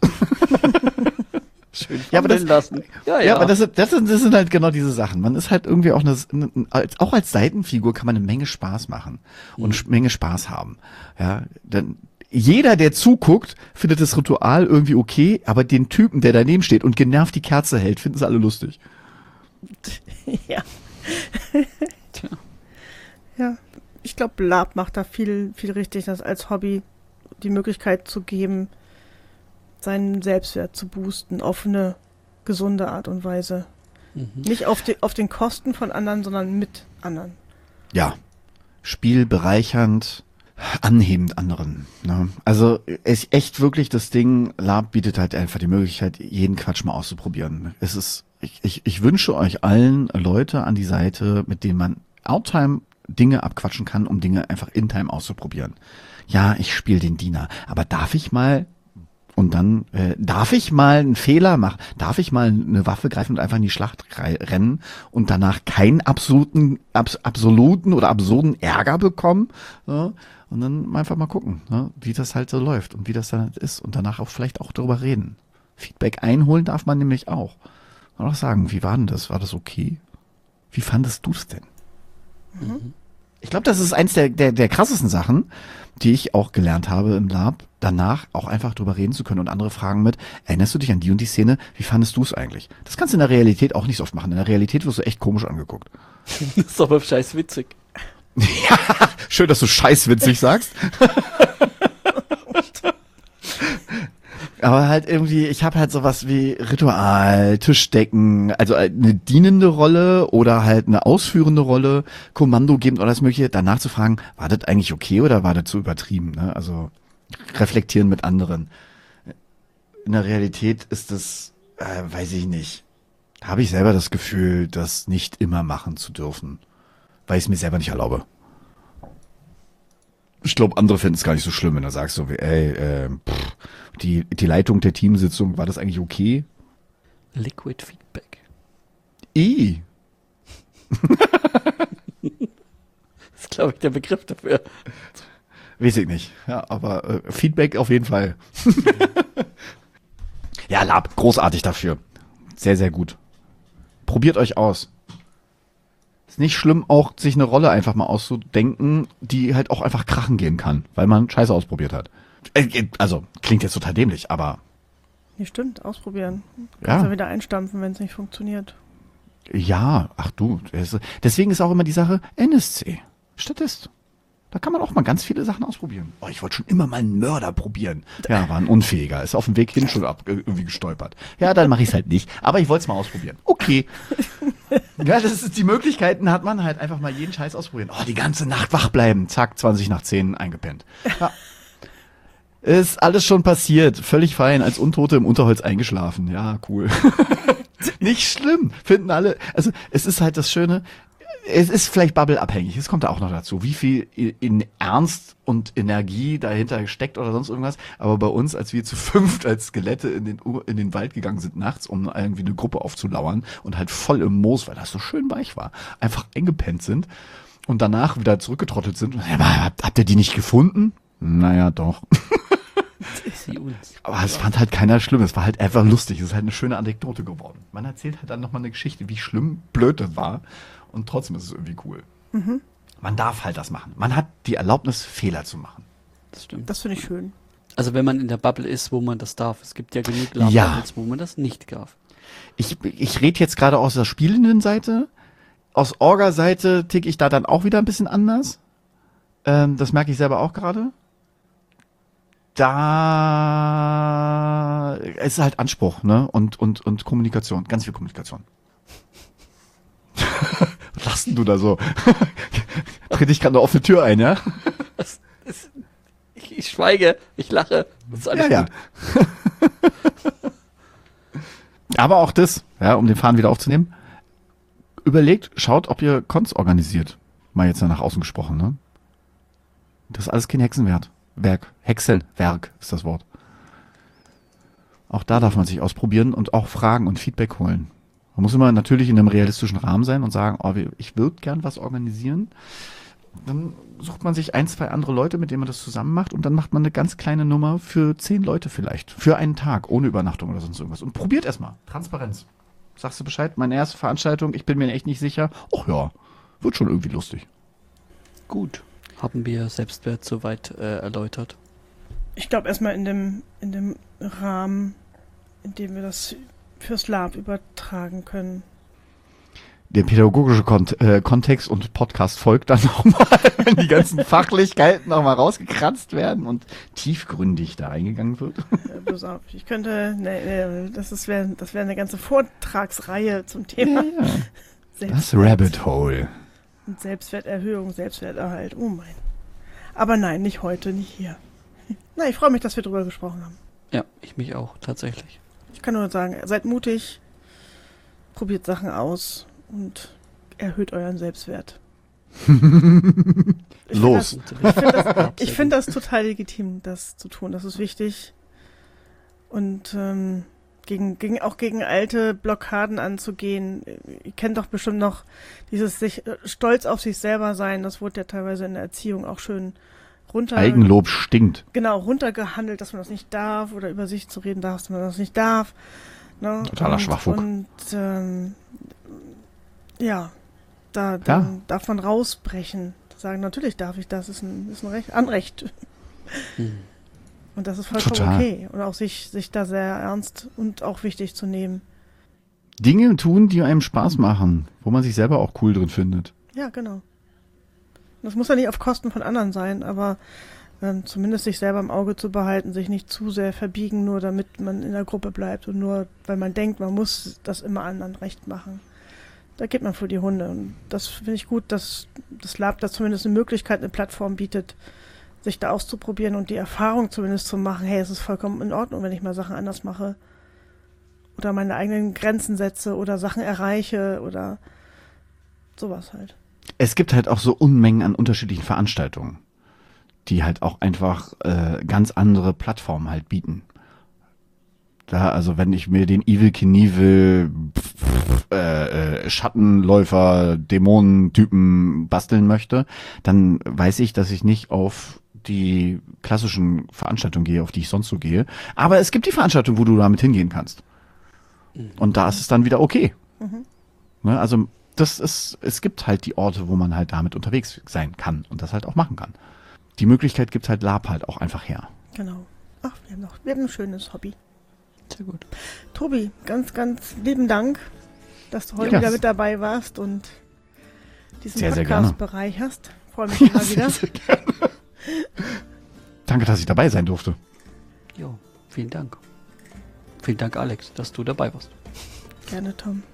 Schön Ja, aber das- fummeln lassen. Ja, ja. Ja, aber das sind, das, sind, das sind halt genau diese Sachen. Man ist halt irgendwie auch eine, eine als, auch als Seitenfigur kann man eine Menge Spaß machen und eine Menge Spaß haben. Ja, denn jeder, der zuguckt, findet das Ritual irgendwie okay, aber den Typen, der daneben steht und genervt die Kerze hält, finden sie alle lustig. Ja. Tja. Ja. Ich glaube, Lab macht da viel, viel richtig, das als Hobby die Möglichkeit zu geben, seinen Selbstwert zu boosten auf eine gesunde Art und Weise. Mhm. Nicht auf, die, auf den Kosten von anderen, sondern mit anderen. Ja, Spiel bereichernd, anhebend anderen. Ne? Also es echt wirklich das Ding, Lab bietet halt einfach die Möglichkeit, jeden Quatsch mal auszuprobieren. Es ist, ich, ich, ich wünsche euch allen Leute an die Seite, mit denen man Outtime Dinge abquatschen kann, um Dinge einfach in Time auszuprobieren. Ja, ich spiele den Diener, aber darf ich mal und dann äh, darf ich mal einen Fehler machen, darf ich mal eine Waffe greifen und einfach in die Schlacht rei- rennen und danach keinen absoluten, abs absoluten oder absurden Ärger bekommen, ja? Und dann einfach mal gucken, ne? Wie das halt so läuft und wie das dann halt ist und danach auch vielleicht auch darüber reden. Feedback einholen darf man nämlich auch. Und auch sagen, wie war denn das? War das okay? Wie fandest du es denn? Mhm. Ich glaube, das ist eins der, der, der krassesten Sachen, die ich auch gelernt habe im Lab, danach auch einfach drüber reden zu können und andere fragen mit, erinnerst du dich an die und die Szene? Wie fandest du es eigentlich? Das kannst du in der Realität auch nicht so oft machen. In der Realität wirst du echt komisch angeguckt. Das ist aber scheiß witzig. Ja, schön, dass du scheißwitzig sagst. Aber halt irgendwie, ich habe halt sowas wie Ritual, Tischdecken, also eine dienende Rolle oder halt eine ausführende Rolle, Kommando geben oder das Mögliche, danach zu fragen, war das eigentlich okay oder war das zu übertrieben? Ne? Also reflektieren mit anderen. In der Realität ist das, äh, weiß ich nicht, habe ich selber das Gefühl, das nicht immer machen zu dürfen, weil ich es mir selber nicht erlaube. Ich glaube, andere finden es gar nicht so schlimm, wenn du sagst so, wie, ey, äh, pff, die, die Leitung der Teamsitzung, war das eigentlich okay? Liquid Feedback. I. Das ist, glaube ich, der Begriff dafür. Weiß ich nicht. Ja, aber äh, Feedback auf jeden Fall. Ja, Lab, großartig dafür. Sehr, sehr gut. Probiert euch aus. Ist nicht schlimm, auch sich eine Rolle einfach mal auszudenken, die halt auch einfach krachen gehen kann, weil man Scheiße ausprobiert hat. Äh, Also, klingt jetzt total dämlich, aber Nee, stimmt, ausprobieren. Ja. Kannst du wieder einstampfen, wenn es nicht funktioniert. ja, ach du. es- Deswegen ist auch immer die Sache N S C. Statist. Da kann man auch mal ganz viele Sachen ausprobieren. Oh, ich wollte schon immer mal einen Mörder probieren. Ja, war ein Unfähiger. Ist auf dem Weg hin schon ab, irgendwie gestolpert. Ja, dann mache ich es halt nicht. Aber ich wollte es mal ausprobieren. Okay. Ja, das ist, die Möglichkeiten hat man halt einfach mal jeden Scheiß ausprobieren. Oh, die ganze Nacht wach bleiben. Zack, zwanzig nach zehn eingepennt. Ja. Ist alles schon passiert. Völlig fein. Als Untote im Unterholz eingeschlafen. Ja, cool. Nicht schlimm. Finden alle. Also, es ist halt das Schöne. Es ist vielleicht Bubble-abhängig. Es kommt da auch noch dazu, wie viel in Ernst und Energie dahinter steckt oder sonst irgendwas. Aber bei uns, als wir zu fünft als Skelette in den, Ur- in den Wald gegangen sind nachts, um irgendwie eine Gruppe aufzulauern und halt voll im Moos, weil das so schön weich war, einfach eingepennt sind und danach wieder zurückgetrottet sind. Ja, aber habt, habt ihr die nicht gefunden? Naja, doch. Sie uns. Aber es fand halt keiner schlimm. Es war halt einfach lustig. Es ist halt eine schöne Anekdote geworden. Man erzählt halt dann nochmal eine Geschichte, wie schlimm blöd das war. Und trotzdem ist es irgendwie cool. Mhm. Man darf halt das machen. Man hat die Erlaubnis, Fehler zu machen. Das stimmt. Das finde ich schön. Also wenn man in der Bubble ist, wo man das darf. Es gibt ja genug Lab Ja. Bubbles, wo man das nicht darf. Ich, ich rede jetzt gerade aus der spielenden Seite. Aus Orga-Seite ticke ich da dann auch wieder ein bisschen anders. Ähm, das merke ich selber auch gerade. Da es ist halt Anspruch, ne? Und, und, und Kommunikation. Ganz viel Kommunikation. lachst denn du da so? Tritt ich gerade eine offene Tür ein, ja? Das, das, ich, ich schweige, ich lache. Das ist alles Ja, gut. ja. Aber auch das, ja, um den Faden wieder aufzunehmen, überlegt, schaut, ob ihr Cons organisiert. Mal jetzt nach außen gesprochen, ne? Das ist alles kein Hexenwerk. Werk. Hexenwerk ist das Wort. Auch da darf man sich ausprobieren und auch fragen und Feedback holen. Man muss immer natürlich in einem realistischen Rahmen sein und sagen, oh, ich würde gern was organisieren. Dann sucht man sich ein, zwei andere Leute, mit denen man das zusammen macht und dann macht man eine ganz kleine Nummer für zehn Leute vielleicht. Für einen Tag, ohne Übernachtung oder sonst irgendwas. Und probiert erstmal. Transparenz. Sagst du Bescheid? Meine erste Veranstaltung, ich bin mir echt nicht sicher. Ach ja, wird schon irgendwie lustig. Gut. Haben wir Selbstwert soweit äh, erläutert? Ich glaube erstmal in dem, in dem Rahmen, in dem wir das fürs Lab übertragen können. Der pädagogische Kont äh, Kontext und Podcast folgt dann nochmal, wenn die ganzen Fachlichkeiten nochmal rausgekratzt werden und tiefgründig da eingegangen wird. Ja, bloß auf. Ich könnte, nee, nee, das wäre das wär eine ganze Vortragsreihe zum Thema. Ja, ja. Das Rabbit Hole. Und Selbstwerterhöhung, Selbstwerterhalt. Oh mein. Aber nein, nicht heute, nicht hier. Na, ich freue mich, dass wir drüber gesprochen haben. Ja, ich mich auch, tatsächlich. Ich kann nur sagen, seid mutig, probiert Sachen aus und erhöht euren Selbstwert. Ich Los. Find das, ich finde das, ich find das total legitim, das zu tun. Das ist wichtig. Und ähm, gegen, gegen, auch gegen alte Blockaden anzugehen. Ihr kennt doch bestimmt noch dieses sich stolz auf sich selber sein. Das wurde ja teilweise in der Erziehung auch schön runter... Eigenlob stinkt. Genau, runtergehandelt, dass man das nicht darf oder über sich zu reden darf, dass man das nicht darf. Ne? Totaler und, Schwachfug. Und ähm, ja, da, da Ja. darf man rausbrechen. Sagen, natürlich darf ich das, ist ein, ist ein Recht, Anrecht. Hm. Und das ist vollkommen Total. okay. Und auch sich, sich da sehr ernst und auch wichtig zu nehmen. Dinge tun, die einem Spaß machen, wo man sich selber auch cool drin findet. Ja, genau. Das muss ja nicht auf Kosten von anderen sein, aber ähm, zumindest sich selber im Auge zu behalten, sich nicht zu sehr verbiegen, nur damit man in der Gruppe bleibt und nur, weil man denkt, man muss das immer anderen recht machen. Da geht man vor die Hunde. Und das finde ich gut, dass das Lab da zumindest eine Möglichkeit, eine Plattform bietet, sich da auszuprobieren und die Erfahrung zumindest zu machen, hey, es ist vollkommen in Ordnung, wenn ich mal Sachen anders mache oder meine eigenen Grenzen setze oder Sachen erreiche oder sowas halt. Es gibt halt auch so Unmengen an unterschiedlichen Veranstaltungen, die halt auch einfach äh, ganz andere Plattformen halt bieten. Da, also wenn ich mir den Evil Knievel äh, äh, Schattenläufer, Dämonentypen basteln möchte, dann weiß ich, dass ich nicht auf die klassischen Veranstaltungen gehe, auf die ich sonst so gehe. Aber es gibt die Veranstaltung, wo du damit hingehen kannst. Und da ist es dann wieder okay. Mhm. Ne, also das ist, es gibt halt die Orte, wo man halt damit unterwegs sein kann und das halt auch machen kann. Die Möglichkeit gibt halt Lab halt auch einfach her. Genau. Ach, wir haben noch, wir haben ein schönes Hobby. Sehr gut. Tobi, ganz, ganz lieben Dank, dass du heute Ja. wieder mit dabei warst und diesen Sehr, sehr Podcast gerne. bereicherst. Freue mich immer wieder. Sehr, sehr gerne. Danke, dass ich dabei sein durfte. Jo, vielen Dank. Vielen Dank, Alex, dass du dabei warst. Gerne, Tom.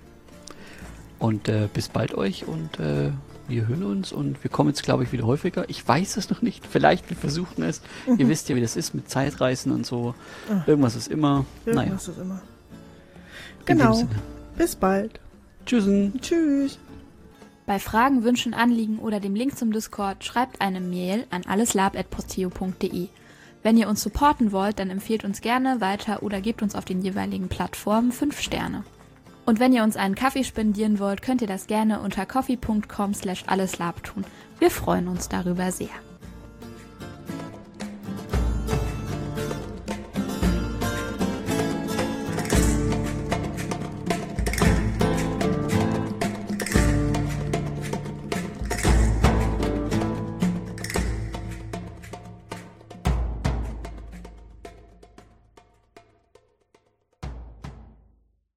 Und äh, bis bald euch und äh, wir hören uns und wir kommen jetzt, glaube ich, wieder häufiger. Ich weiß es noch nicht. Vielleicht, wir versuchen es. Mhm. Ihr wisst ja, wie das ist mit Zeitreisen und so. Ah. Irgendwas ist immer. Naja, Irgendwas ist immer. in dem Genau. Sinne. Bis bald. Tschüssen. Tschüss. Bei Fragen, Wünschen, Anliegen oder dem Link zum Discord schreibt eine Mail an alleslab at posteo punkt de. Wenn ihr uns supporten wollt, dann empfehlt uns gerne weiter oder gebt uns auf den jeweiligen Plattformen fünf Sterne. Und wenn ihr uns einen Kaffee spendieren wollt, könnt ihr das gerne unter coffee punkt com slash alleslab tun. Wir freuen uns darüber sehr.